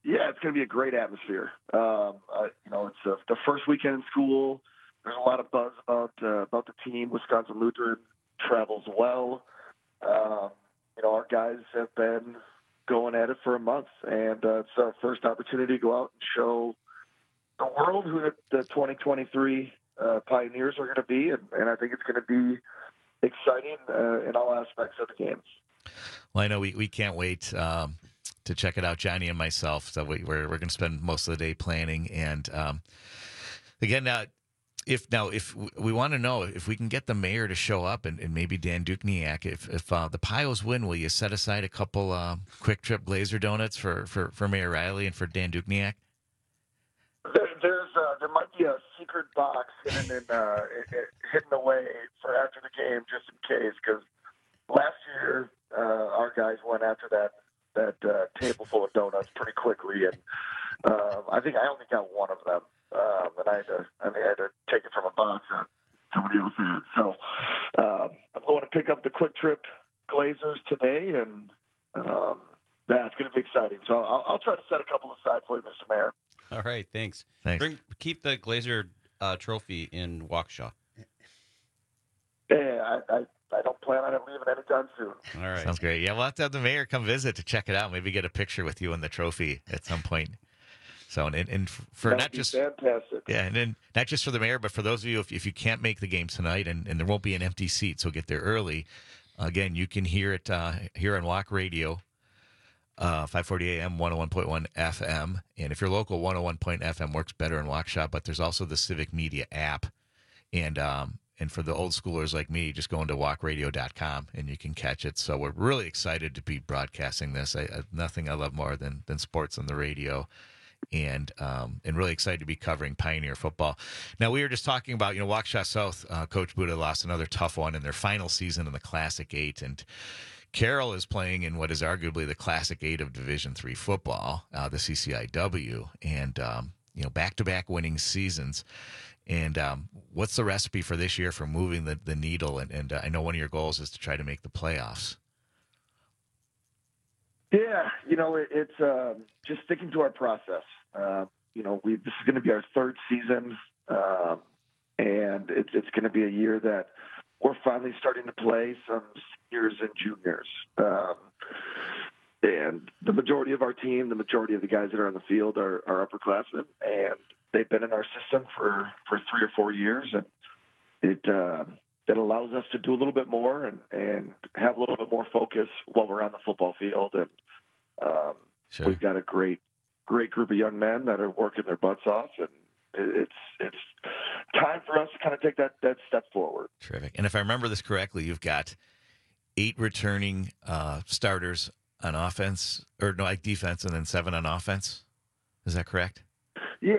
Yeah, it's going to be a great atmosphere. It's the first weekend in school. There's a lot of buzz about the team. Wisconsin Lutheran travels well. Our guys have been going at it for a month, and it's our first opportunity to go out and show the world who the 2023 Pioneers are going to be, and I think it's going to be exciting in all aspects of the games. Well, I know we can't wait to check it out, Johnny and myself. So we're going to spend most of the day planning. And again, if we want to know if we can get the mayor to show up and maybe Dan Dukniak, if the Pios win, will you set aside a couple Quick Trip Glazer donuts for Mayor Riley and for Dan Dukniak? There might be a secret box hidden away for after the game, just in case. Because last year our guys went after that table full of donuts pretty quickly, and I think I only got one of them, and I had to take it from a box that somebody else had. So I'm going to pick up the Quick Trip Glazers today, and it's going to be exciting. So I'll try to set a couple aside for you, Mr. Mayor. All right, thanks. Keep the Glazer trophy in Waukesha. Yeah, I don't plan on it leaving anytime soon. All right. Sounds great. Yeah, we'll have to have the mayor come visit to check it out. Maybe get a picture with you and the trophy at some point. So, and for That'd not just fantastic. Yeah, and then not just for the mayor, but for those of you, if you can't make the game tonight, and there won't be an empty seat, so get there early. Again, you can hear it here on Walk Radio, 540 AM, 101.1 FM. And if you're local, 101.FM works better in Waukesha, but there's also the Civic Media app. And for the old schoolers like me, just go into walkradio.com and you can catch it. So we're really excited to be broadcasting this. Nothing I love more than sports on the radio, and really excited to be covering Pioneer football. Now, we were just talking about, Waukesha South, Coach Buda lost another tough one in their final season in the Classic 8, and Carroll is playing in what is arguably the Classic 8 of Division III football, the CCIW, and back-to-back winning seasons. And what's the recipe for this year for moving the needle? And I know one of your goals is to try to make the playoffs. Yeah, it's just sticking to our process. This is going to be our third season, and it's going to be a year that we're finally starting to play some seniors and juniors. And the majority of our team, the majority of the guys that are on the field are upperclassmen, and they've been in our system for 3 or 4 years, and it allows us to do a little bit more and have a little bit more focus while we're on the football field. And Sure. We've got a great group of young men that are working their butts off, and it's time for us to kind of take that step forward. Terrific. And if I remember this correctly, you've got 8 returning starters on offense, defense, and then 7 on offense. Is that correct? Yeah,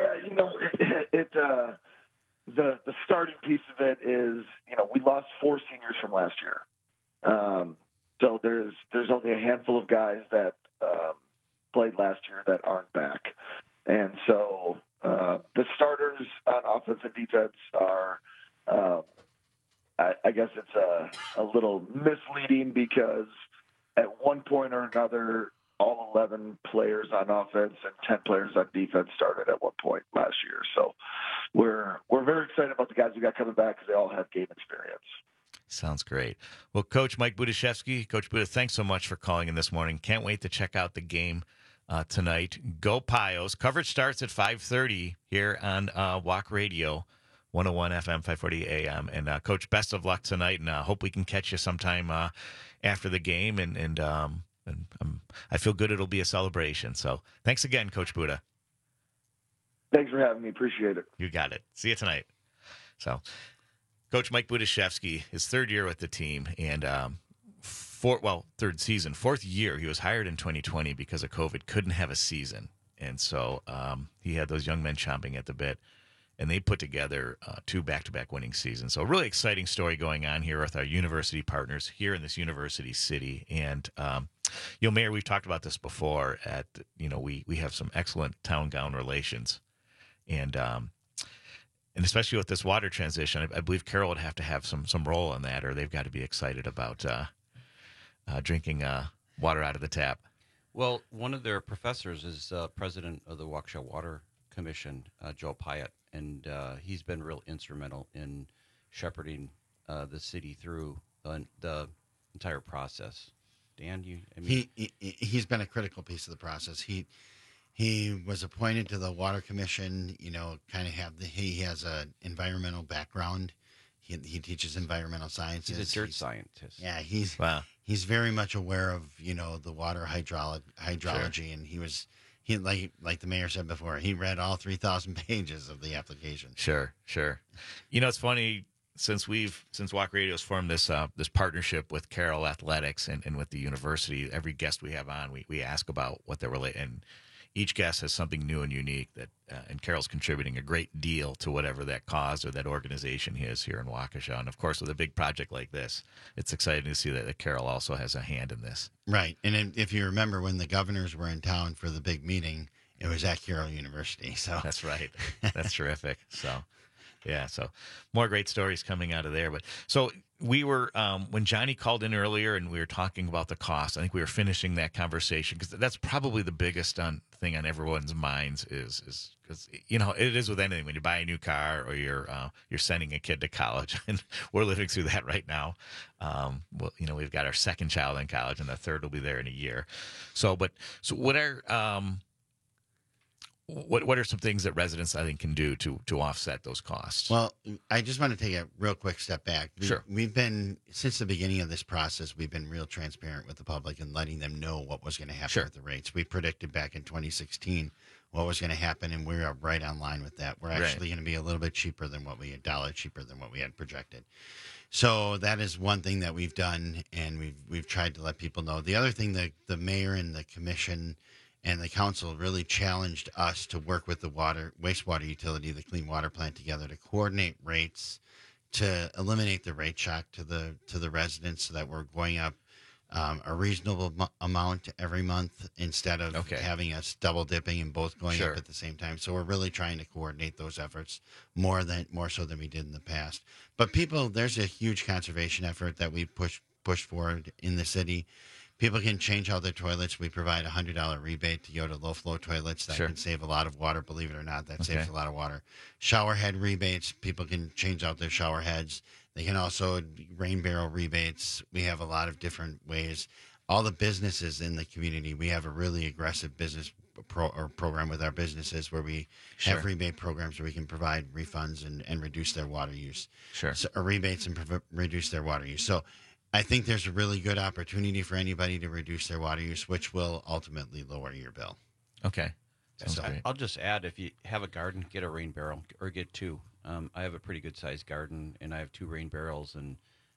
the starting piece of it is, we lost 4 seniors from last year. So there's only a handful of guys that played last year that aren't back. And so the starters on offense and defense are, I guess it's a little misleading, because at one point or another, all 11 players on offense and 10 players on defense started at one point last year. So we're very excited about the guys we got coming back, because they all have game experience. Sounds great. Well, Coach Mike Budashevsky, Coach Buda, thanks so much for calling in this morning. Can't wait to check out the game tonight. Go Pios. Coverage starts at 5:30 here on Walk Radio, 101 FM, 540 AM. And Coach, best of luck tonight, and hope we can catch you sometime after the game. And I feel good it'll be a celebration. So thanks again, Coach Buda. Thanks for having me. Appreciate it. You got it. See you tonight. So Coach Mike Budashevsky, his 3rd year with the team, and 3rd season, 4th year. He was hired in 2020 because of COVID, couldn't have a season. And so he had those young men chomping at the bit, and they put together 2 back-to-back winning seasons. So a really exciting story going on here with our university partners here in this university city. And, Mayor, we've talked about this before we have some excellent town-gown relations. And especially with this water transition, I believe Carroll would have to have some role in that, or they've got to be excited about drinking water out of the tap. Well, one of their professors is president of the Waukesha Water Commission, Joe Pyatt, and he's been real instrumental in shepherding the city through the entire process. Dan, he's been a critical piece of the process. He was appointed to the Water Commission. He has an environmental background. He teaches environmental sciences. He's a dirt scientist. Yeah, he's very much aware of the water hydrology, Sure. and he like the mayor said before, he read all 3,000 pages of the application. Sure. It's funny, since Walk Radio's formed this partnership with Carroll Athletics and with the university, every guest we have on, we ask about what they're related, and each guest has something new and unique that, and Carroll's contributing a great deal to whatever that cause or that organization is here in Waukesha. And of course, with a big project like this, it's exciting to see that Carroll also has a hand in this. Right. And if you remember when the governors were in town for the big meeting, it was at Carroll University. So that's right. That's terrific. So, yeah. So more great stories coming out of there. But so we were, when Johnny called in earlier and we were talking about the cost, I think we were finishing that conversation because that's probably the biggest thing on everyone's minds is because, it is with anything when you buy a new car or you're sending a kid to college, and we're living through that right now. We've got our second child in college and the third will be there in a year. So what are, what are some things that residents, I think, can do to offset those costs? Well, I just want to take a real quick step back. Sure. We've been, since the beginning of this process, we've been real transparent with the public and letting them know what was going to happen with the rates. We predicted back in 2016 what was going to happen, and we're right on line with that. We're actually going to be a little bit cheaper than what we had, $1 cheaper than what we had projected. So that is one thing that we've done, and we've tried to let people know. The other thing that the mayor and the commission and the council really challenged us to work with the wastewater utility, the Clean Water Plant, together to coordinate rates, to eliminate the rate shock to the residents, so that we're going up a reasonable amount every month instead of having us double dipping and both going up at the same time. So we're really trying to coordinate those efforts more so than we did in the past. But there's a huge conservation effort that we push forward in the city. People can change out their toilets. We provide a $100 rebate to go to low-flow toilets. That can save a lot of water, believe it or not. That saves a lot of water. Shower head rebates. People can change out their shower heads. They can also rain barrel rebates. We have a lot of different ways. All the businesses in the community, we have a really aggressive business program with our businesses where we have rebate programs where we can provide refunds and reduce their water use. Or rebates and reduce their water use. So I think there's a really good opportunity for anybody to reduce their water use, which will ultimately lower your bill. Okay. Sounds great. I'll just add, if you have a garden, get a rain barrel or get two. I have a pretty good sized garden, and I have 2 rain barrels, and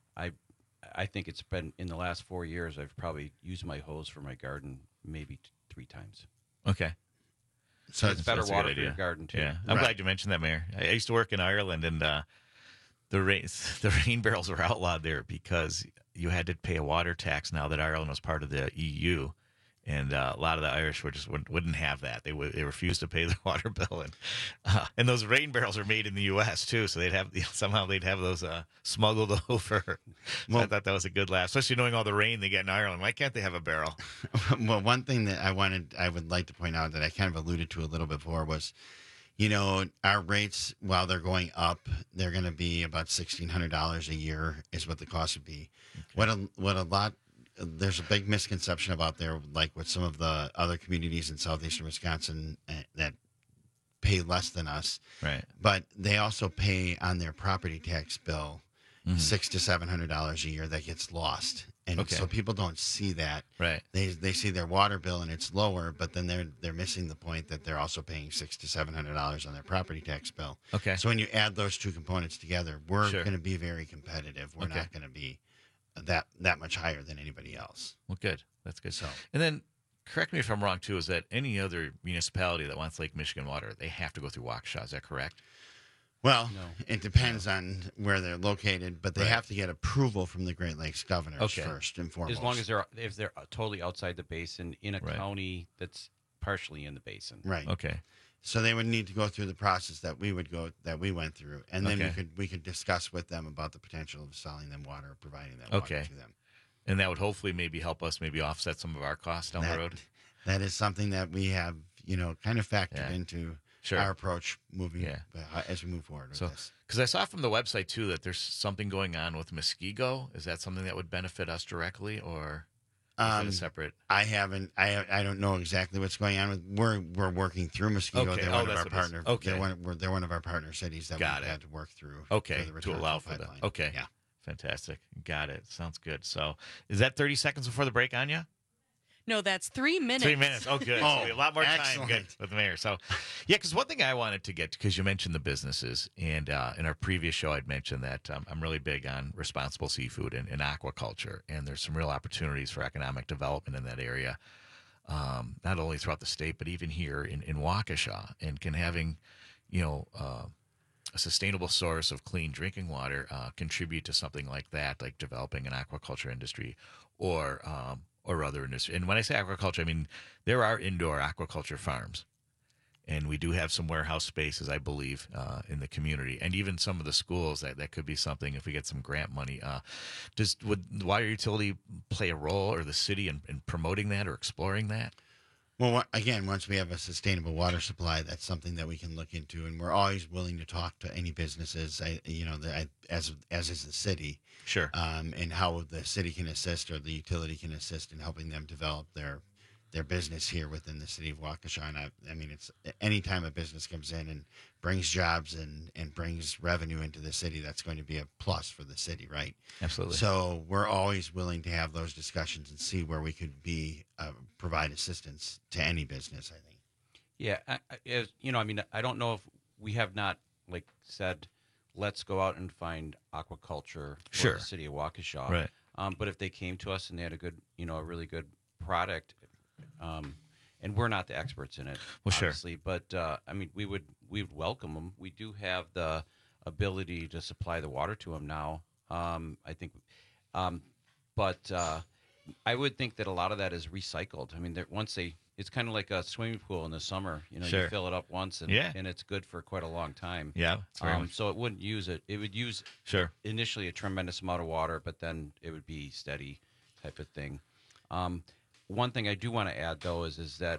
I think it's been, in the last 4 years, I've probably used my hose for my garden maybe 3 times. Okay. So it's better water for your garden too. Yeah, I'm glad you mentioned that, Mayor. I used to work in Ireland, and the rain barrels were outlawed there because you had to pay a water tax now that Ireland was part of the EU, and a lot of the Irish wouldn't have that. They refused to pay their water bill, and those rain barrels are made in the U.S. too, so they'd have those smuggled over. So I thought that was a good laugh, especially knowing all the rain they get in Ireland. Why can't they have a barrel? Well, one thing that I would like to point out that I kind of alluded to a little bit before was, our rates, while they're going up, they're going to be about $1,600 a year is what the cost would be. Okay. There's a big misconception about there, like with some of the other communities in southeastern Wisconsin that pay less than us. Right. But they also pay on their property tax bill $600 to $700 a year that gets lost. And so people don't see that. Right. They see their water bill and it's lower, but then they're missing the point that they're also paying $600 to $700 on their property tax bill. Okay. So when you add those two components together, we're going to be very competitive. We're not going to be that much higher than anybody else. Well, good. That's good. So, and then, correct me if I'm wrong too, is that any other municipality that wants Lake Michigan water, they have to go through Waukesha. Is that correct? Well, it depends on where they're located, but they have to get approval from the Great Lakes governors first and foremost. As long as they're totally outside the basin in a county that's partially in the basin. Right. Okay. So they would need to go through the process that we went through, and then we could discuss with them about the potential of selling them water or providing that water to them. And that would hopefully maybe help us maybe offset some of our costs down the road. that is something that we have, kind of factored into our approach moving as we move forward with this. Because I saw from the website, too, that there's something going on with Muskego. Is that something that would benefit us directly, or is it a separate? I don't know exactly what's going on. We're working through Muskego. Okay. They're one of our partners. Okay. They're one of our partner cities that we've had to work through. Okay. For the to allow for that. Okay. Yeah. Fantastic. Got it. Sounds good. So is that 30 seconds before the break, Anya? No, that's 3 minutes. 3 minutes. Oh, good. So a lot more time with the mayor. So, yeah, because one thing I wanted to get to, because you mentioned the businesses, and in our previous show, I'd mentioned that I'm really big on responsible seafood and aquaculture, and there's some real opportunities for economic development in that area, not only throughout the state, but even here in Waukesha, and can having, a sustainable source of clean drinking water contribute to something like that, like developing an aquaculture industry or other industry. And when I say aquaculture, I mean there are indoor aquaculture farms, and we do have some warehouse spaces, I believe, in the community, and even some of the schools that could be something if we get some grant money. Would the water utility play a role, or the city, in promoting that or exploring that? Well, again, once we have a sustainable water supply, that's something that we can look into, and we're always willing to talk to any businesses, as is the city. Sure. And how the city can assist, or the utility can assist in helping them develop their business here within the city of Waukesha. And I mean, it's anytime a business comes in and brings jobs and brings revenue into the city, that's going to be a plus for the city, right? Absolutely. So we're always willing to have those discussions and see where we could provide assistance to any business, I think. Yeah, I don't know if we have not said, let's go out and find aquaculture for the city of Waukesha. Right. But if they came to us and they had a really good product, and we're not the experts in it, obviously, but we would welcome them. We do have the ability to supply the water to them now. I think, but I would think that a lot of that is recycled. I mean, it's kind of like a swimming pool in the summer. You fill it up once, and it's good for quite a long time. Yeah. So it wouldn't use it. It would use initially a tremendous amount of water, but then it would be steady type of thing. One thing I do want to add, though, is that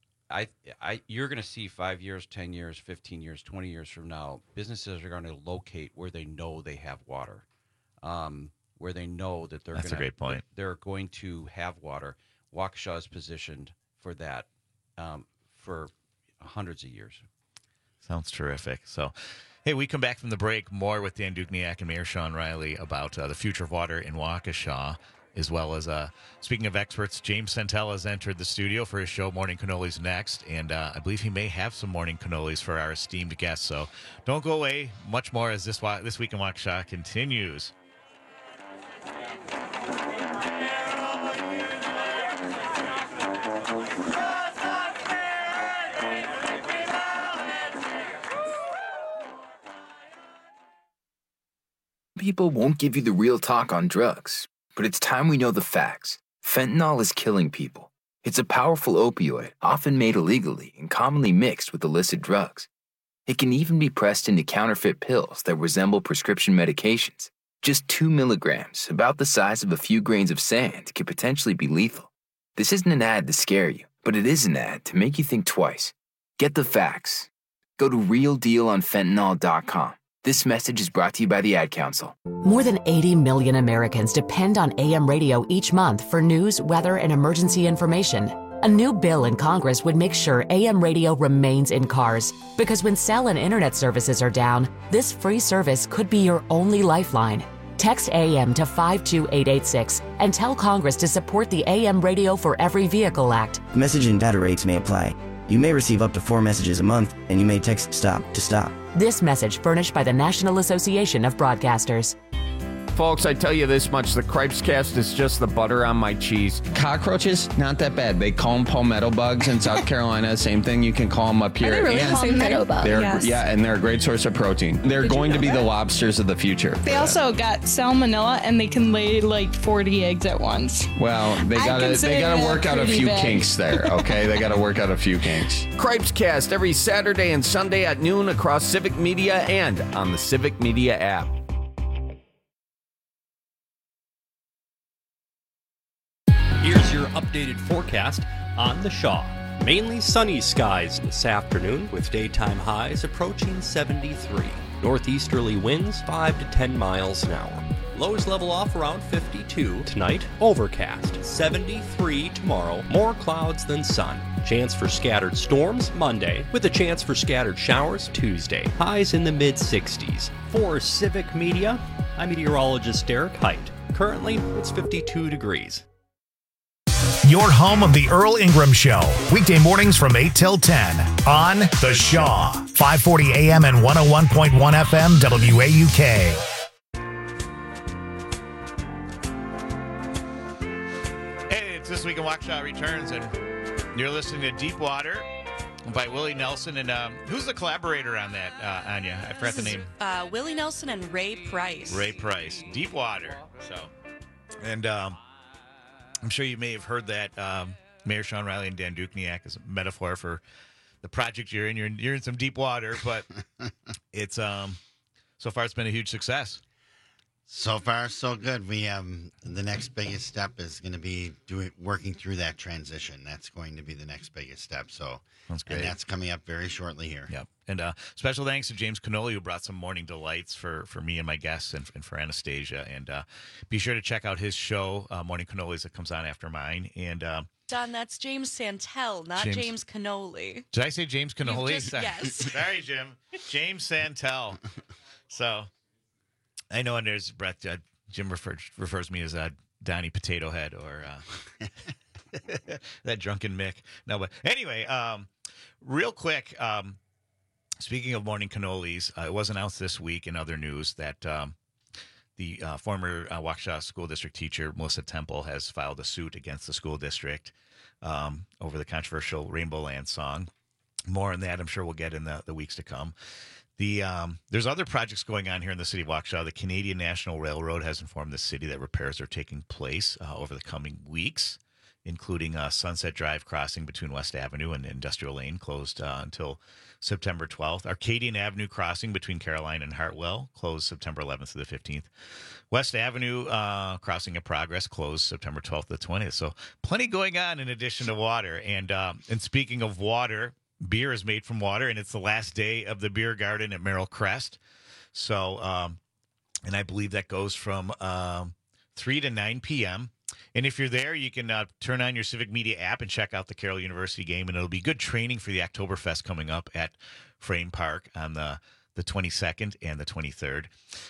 you're going to see 5 years, 10 years, 15 years, 20 years from now, businesses are going to locate where they know they have water, where they know that That's a great point. They're going to have water. Waukesha is positioned for that for hundreds of years. Sounds terrific. So, hey, we come back from the break more with Dan Dukniak and Mayor Sean Riley about the future of water in Waukesha, as well as, speaking of experts, James Santella has entered the studio for his show, Morning Cannolis Next, and I believe he may have some morning cannolis for our esteemed guests. So don't go away. Much more as This Week in Waukesha continues. People won't give you the real talk on drugs, but it's time we know the facts. Fentanyl is killing people. It's a powerful opioid, often made illegally and commonly mixed with illicit drugs. It can even be pressed into counterfeit pills that resemble prescription medications. Just 2 milligrams, about the size of a few grains of sand, could potentially be lethal. This isn't an ad to scare you, but it is an ad to make you think twice. Get the facts. Go to realdealonfentanyl.com. This message is brought to you by the Ad Council. More than 80 million Americans depend on AM radio each month for news, weather, and emergency information. A new bill in Congress would make sure AM radio remains in cars, because when cell and internet services are down, this free service could be your only lifeline. Text AM to 52886 and tell Congress to support the AM Radio for Every Vehicle Act. Message and data rates may apply. You may receive up to 4 messages a month, and you may text STOP to stop. This message furnished by the National Association of Broadcasters. Folks, I tell you this much, the Cripes Cast is just the butter on my cheese. Cockroaches, not that bad. They call them palmetto bugs in South Carolina. Same thing, you can call them up here. Are they really palmetto bugs? Yes. Yeah, and they're a great source of protein. They're going to be the lobsters of the future. They also got salmonella, and they can lay like 40 eggs at once. Well, they gotta work out a few kinks there, okay? They gotta work out a few kinks. Cripes Cast every Saturday and Sunday at noon across Civic Media and on the Civic Media app. Here's your updated forecast on the Shaw. Mainly sunny skies this afternoon with daytime highs approaching 73. Northeasterly winds 5 to 10 miles an hour. Lows level off around 52. Tonight, overcast. 73 tomorrow. More clouds than sun. Chance for scattered storms Monday, with a chance for scattered showers Tuesday. Highs in the mid-60s. For Civic Media, I'm meteorologist Derek Height. Currently, it's 52 degrees. Your home of the Earl Ingram Show. Weekday mornings from 8 till 10 on The Shaw. 540 AM and 101.1 FM WAUK. Hey, it's This Week in Waukesha returns, and you're listening to Deep Water by Willie Nelson. And who's the collaborator on that, Anya? I forgot the name. Willie Nelson and Ray Price. Ray Price. Deep Water. So, and I'm sure you may have heard that Mayor Sean Riley and Dan Dukniak is a metaphor for the project you're in. You're in some deep water, but it's so far it's been a huge success. So far, so good. We the next biggest step is going to be working through that transition. That's going to be the next biggest step. So that's great. And that's coming up very shortly here. Yep. And special thanks to James Cannoli, who brought some morning delights for me and my guests and for Anastasia. And be sure to check out his show, Morning Cannolis, that comes on after mine. And Don, that's James Santel, not James Cannoli. Did I say James Cannoli? Yes. Sorry, Jim. James Santel. So I know, and there's Brett. Jim refers me as Donnie Potato Head or that drunken Mick. No, but anyway, real quick. Speaking of morning cannolis, it was announced this week in other news that the former Waukesha School District teacher, Melissa Temple, has filed a suit against the school district over the controversial Rainbow Land song. More on that, I'm sure we'll get in the weeks to come. There's other projects going on here in the city of Waukesha. The Canadian National Railroad has informed the city that repairs are taking place over the coming weeks, including Sunset Drive crossing between West Avenue and Industrial Lane, closed until September 12th. Arcadian Avenue crossing between Caroline and Hartwell, closed September 11th to the 15th. West Avenue crossing of Progress, closed September 12th to the 20th. So plenty going on in addition to water. And speaking of water, beer is made from water, and it's the last day of the beer garden at Merrill Crest. So, and I believe that goes from 3 to 9 p.m., and if you're there, you can turn on your Civic Media app and check out the Carroll University game, and it'll be good training for the Oktoberfest coming up at Frame Park on the 22nd and the 23rd.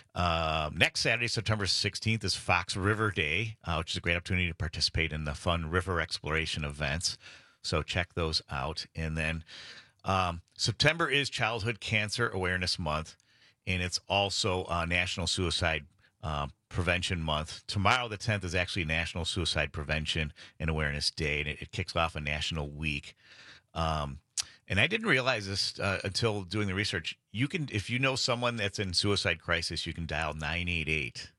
Next Saturday, September 16th, is Fox River Day, which is a great opportunity to participate in the fun river exploration events. So check those out. And then September is Childhood Cancer Awareness Month, and it's also National Suicide Prevention Month. Tomorrow, the 10th, is actually National Suicide Prevention and Awareness Day, and it kicks off a national week. And I didn't realize this until doing the research. You can, if you know someone that's in suicide crisis, you can dial 988.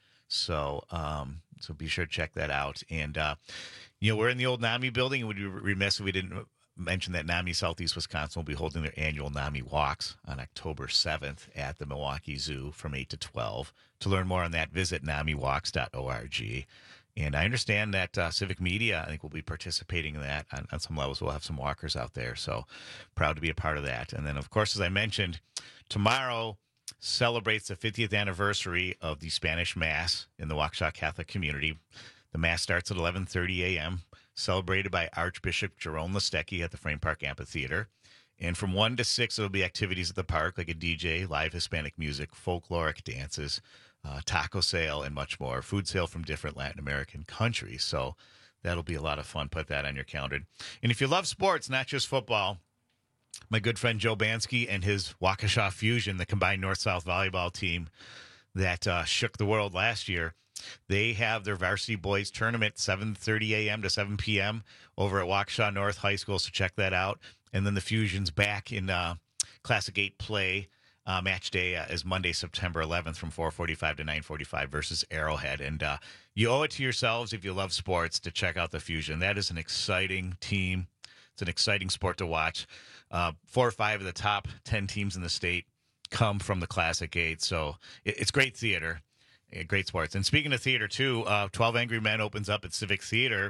So be sure to check that out. And we're in the old NAMI building, and we'd be remiss if we didn't mention that NAMI Southeast Wisconsin will be holding their annual NAMI Walks on October 7th at the Milwaukee Zoo from 8 to 12. To learn more on that, visit NAMIWalks.org. And I understand that Civic Media, I think, will be participating in that on some levels. We'll have some walkers out there, so proud to be a part of that. And then, of course, as I mentioned, tomorrow celebrates the 50th anniversary of the Spanish Mass in the Waukesha Catholic community. The Mass starts at 11:30 a.m., celebrated by Archbishop Jerome Listecki at the Frame Park Amphitheater. And from 1 to 6, there will be activities at the park, like a DJ, live Hispanic music, folkloric dances, taco sale, and much more. Food sale from different Latin American countries. So that'll be a lot of fun. Put that on your calendar. And if you love sports, not just football, my good friend Joe Bansky and his Waukesha Fusion, the combined North-South volleyball team that shook the world last year, they have their varsity boys tournament 7:30 a.m. to 7 p.m. over at Waukesha North High School, so check that out. And then the Fusion's back in Classic 8 play. Match day is Monday, September 11th from 4:45 to 9:45 versus Arrowhead. And you owe it to yourselves, if you love sports, to check out the Fusion. That is an exciting team. It's an exciting sport to watch. 4 or 5 of the top 10 teams in the state come from the Classic 8. So it's great theater, great sports. And speaking of theater, too, 12 Angry Men opens up at Civic Theater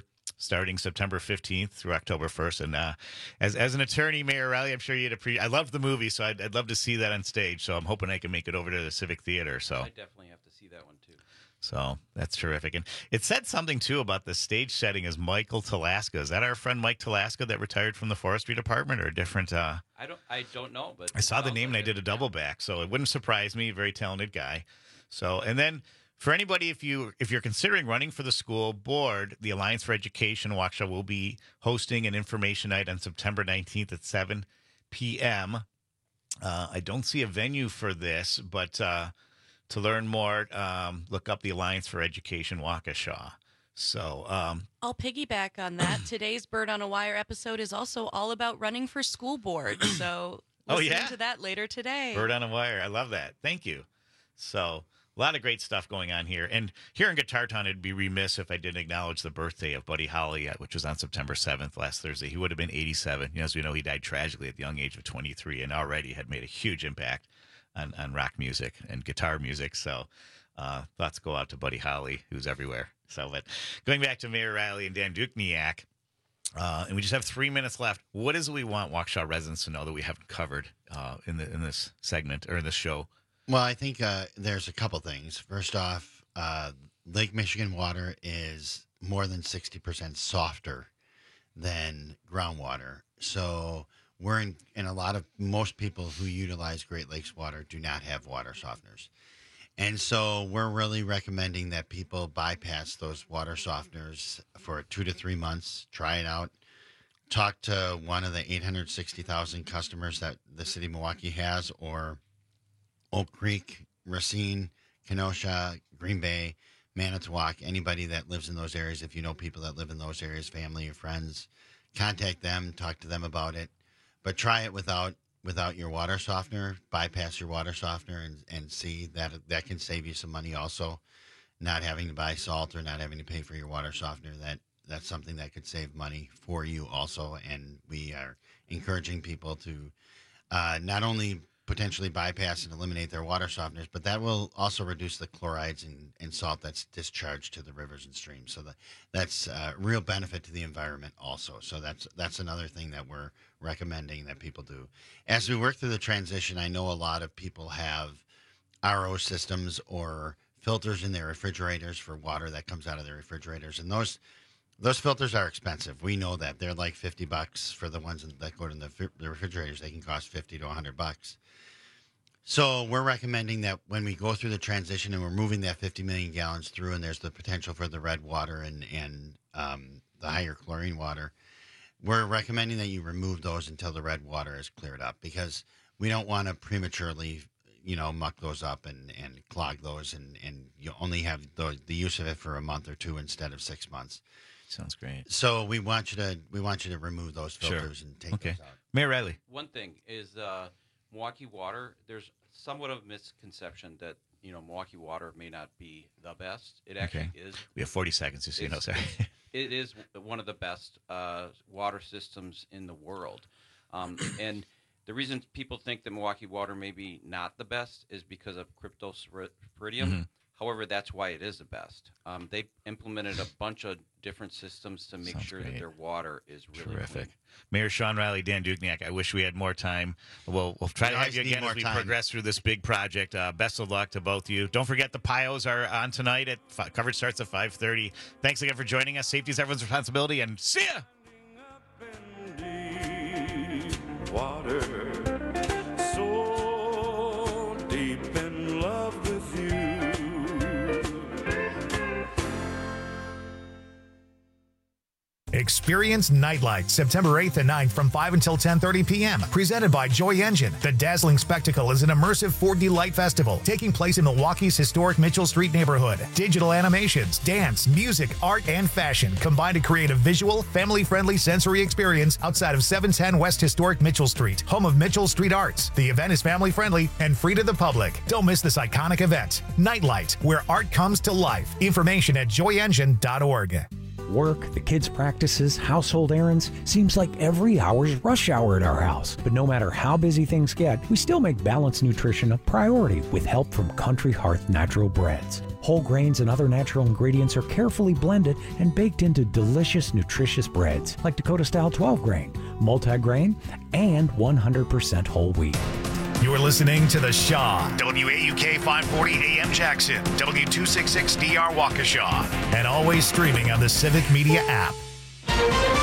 starting September 15th through October 1st. And as an attorney, Mayor Riley, I'm sure you'd appreciate. I loved the movie, so I'd love to see that on stage. So I'm hoping I can make it over to the Civic Theater. So I definitely have to see that one too. So that's terrific. And it said something, too, about the stage setting as Michael Talaska. Is that our friend Mike Talaska that retired from the Forestry Department, or a different? I don't know, but I saw the name and I did a double back, so it wouldn't surprise me. Very talented guy. So, and then for anybody, if you're considering running for the school board, the Alliance for Education Waukesha will be hosting an information night on September 19th at 7 p.m. I don't see a venue for this, but to learn more, look up the Alliance for Education Waukesha. So I'll piggyback on that. Today's Bird on a Wire episode is also all about running for school board. So listen to that later today. Bird on a Wire. I love that. Thank you. So a lot of great stuff going on here. And here in Guitar Town, it'd be remiss if I didn't acknowledge the birthday of Buddy Holly, which was on September 7th, last Thursday. He would have been 87. As we know, he died tragically at the young age of 23 and already had made a huge impact on rock music and guitar music. So thoughts go out to Buddy Holly, who's everywhere. So, but going back to Mayor Riley and Dan Dukniak, and we just have 3 minutes left. What is it we want Waukesha residents to know that we haven't covered in this segment or in this show? Well, I think there's a couple things. First off, Lake Michigan water is more than 60% softer than groundwater. So we're in a lot of, most people who utilize Great Lakes water do not have water softeners. And so we're really recommending that people bypass those water softeners for 2 to 3 months, try it out, talk to one of the 860,000 customers that the city of Milwaukee has, or Oak Creek, Racine, Kenosha, Green Bay, Manitowoc, anybody that lives in those areas. If you know people that live in those areas, family or friends, contact them, talk to them about it. But try it without your water softener. Bypass your water softener and see that can save you some money also. Not having to buy salt or not having to pay for your water softener, that's something that could save money for you also. And we are encouraging people to not only potentially bypass and eliminate their water softeners, but that will also reduce the chlorides and salt that's discharged to the rivers and streams. So that's a real benefit to the environment also. So that's another thing that we're recommending that people do. As we work through the transition, I know a lot of people have RO systems or filters in their refrigerators for water that comes out of their refrigerators, and those filters are expensive. We know that. They're like $50 for the ones that go to the refrigerators. They can cost $50 to $100. So we're recommending that when we go through the transition and we're moving that 50 million gallons through, and there's the potential for the red water and the higher chlorine water, we're recommending that you remove those until the red water is cleared up, because we don't want to prematurely, muck those up and clog those, and you only have the use of it for a month or two instead of 6 months. Sounds great. So we want you to remove those filters and take those out. Mayor Riley. One thing is Milwaukee water. There's somewhat of a misconception that Milwaukee water may not be the best. It actually is. We have 40 seconds, just so you know. Sorry. It is one of the best water systems in the world, and the reason people think that Milwaukee water may be not the best is because of cryptosporidium. Mm-hmm. However, that's why it is the best. They implemented a bunch of different systems to make sure that their water is really terrific. Clean. Mayor Sean Riley, Dan Dukniak, I wish we had more time. We'll try to have you again as we progress through this big project. Best of luck to both of you. Don't forget the PIOs are on tonight. Coverage starts at 5:30. Thanks again for joining us. Safety is everyone's responsibility, and see ya! Water, so deep in love with you. Experience Nightlight, September 8th and 9th from 5 until 10:30 p.m. Presented by Joy Engine. The dazzling spectacle is an immersive 4D light festival taking place in Milwaukee's historic Mitchell Street neighborhood. Digital animations, dance, music, art, and fashion combine to create a visual, family-friendly sensory experience outside of 710 West Historic Mitchell Street, home of Mitchell Street Arts. The event is family-friendly and free to the public. Don't miss this iconic event. Nightlight, where art comes to life. Information at joyengine.org. work, the kids' practices, household errands, seems like every hour's rush hour at our house. But no matter how busy things get, we still make balanced nutrition a priority with help from Country Hearth Natural Breads. Whole grains and other natural ingredients are carefully blended and baked into delicious, nutritious breads like Dakota-style 12-grain, multi-grain, and 100% whole wheat. You're listening to The Shaw, WAUK 540 AM Jackson, W266DR Waukesha, and always streaming on the Civic Media app.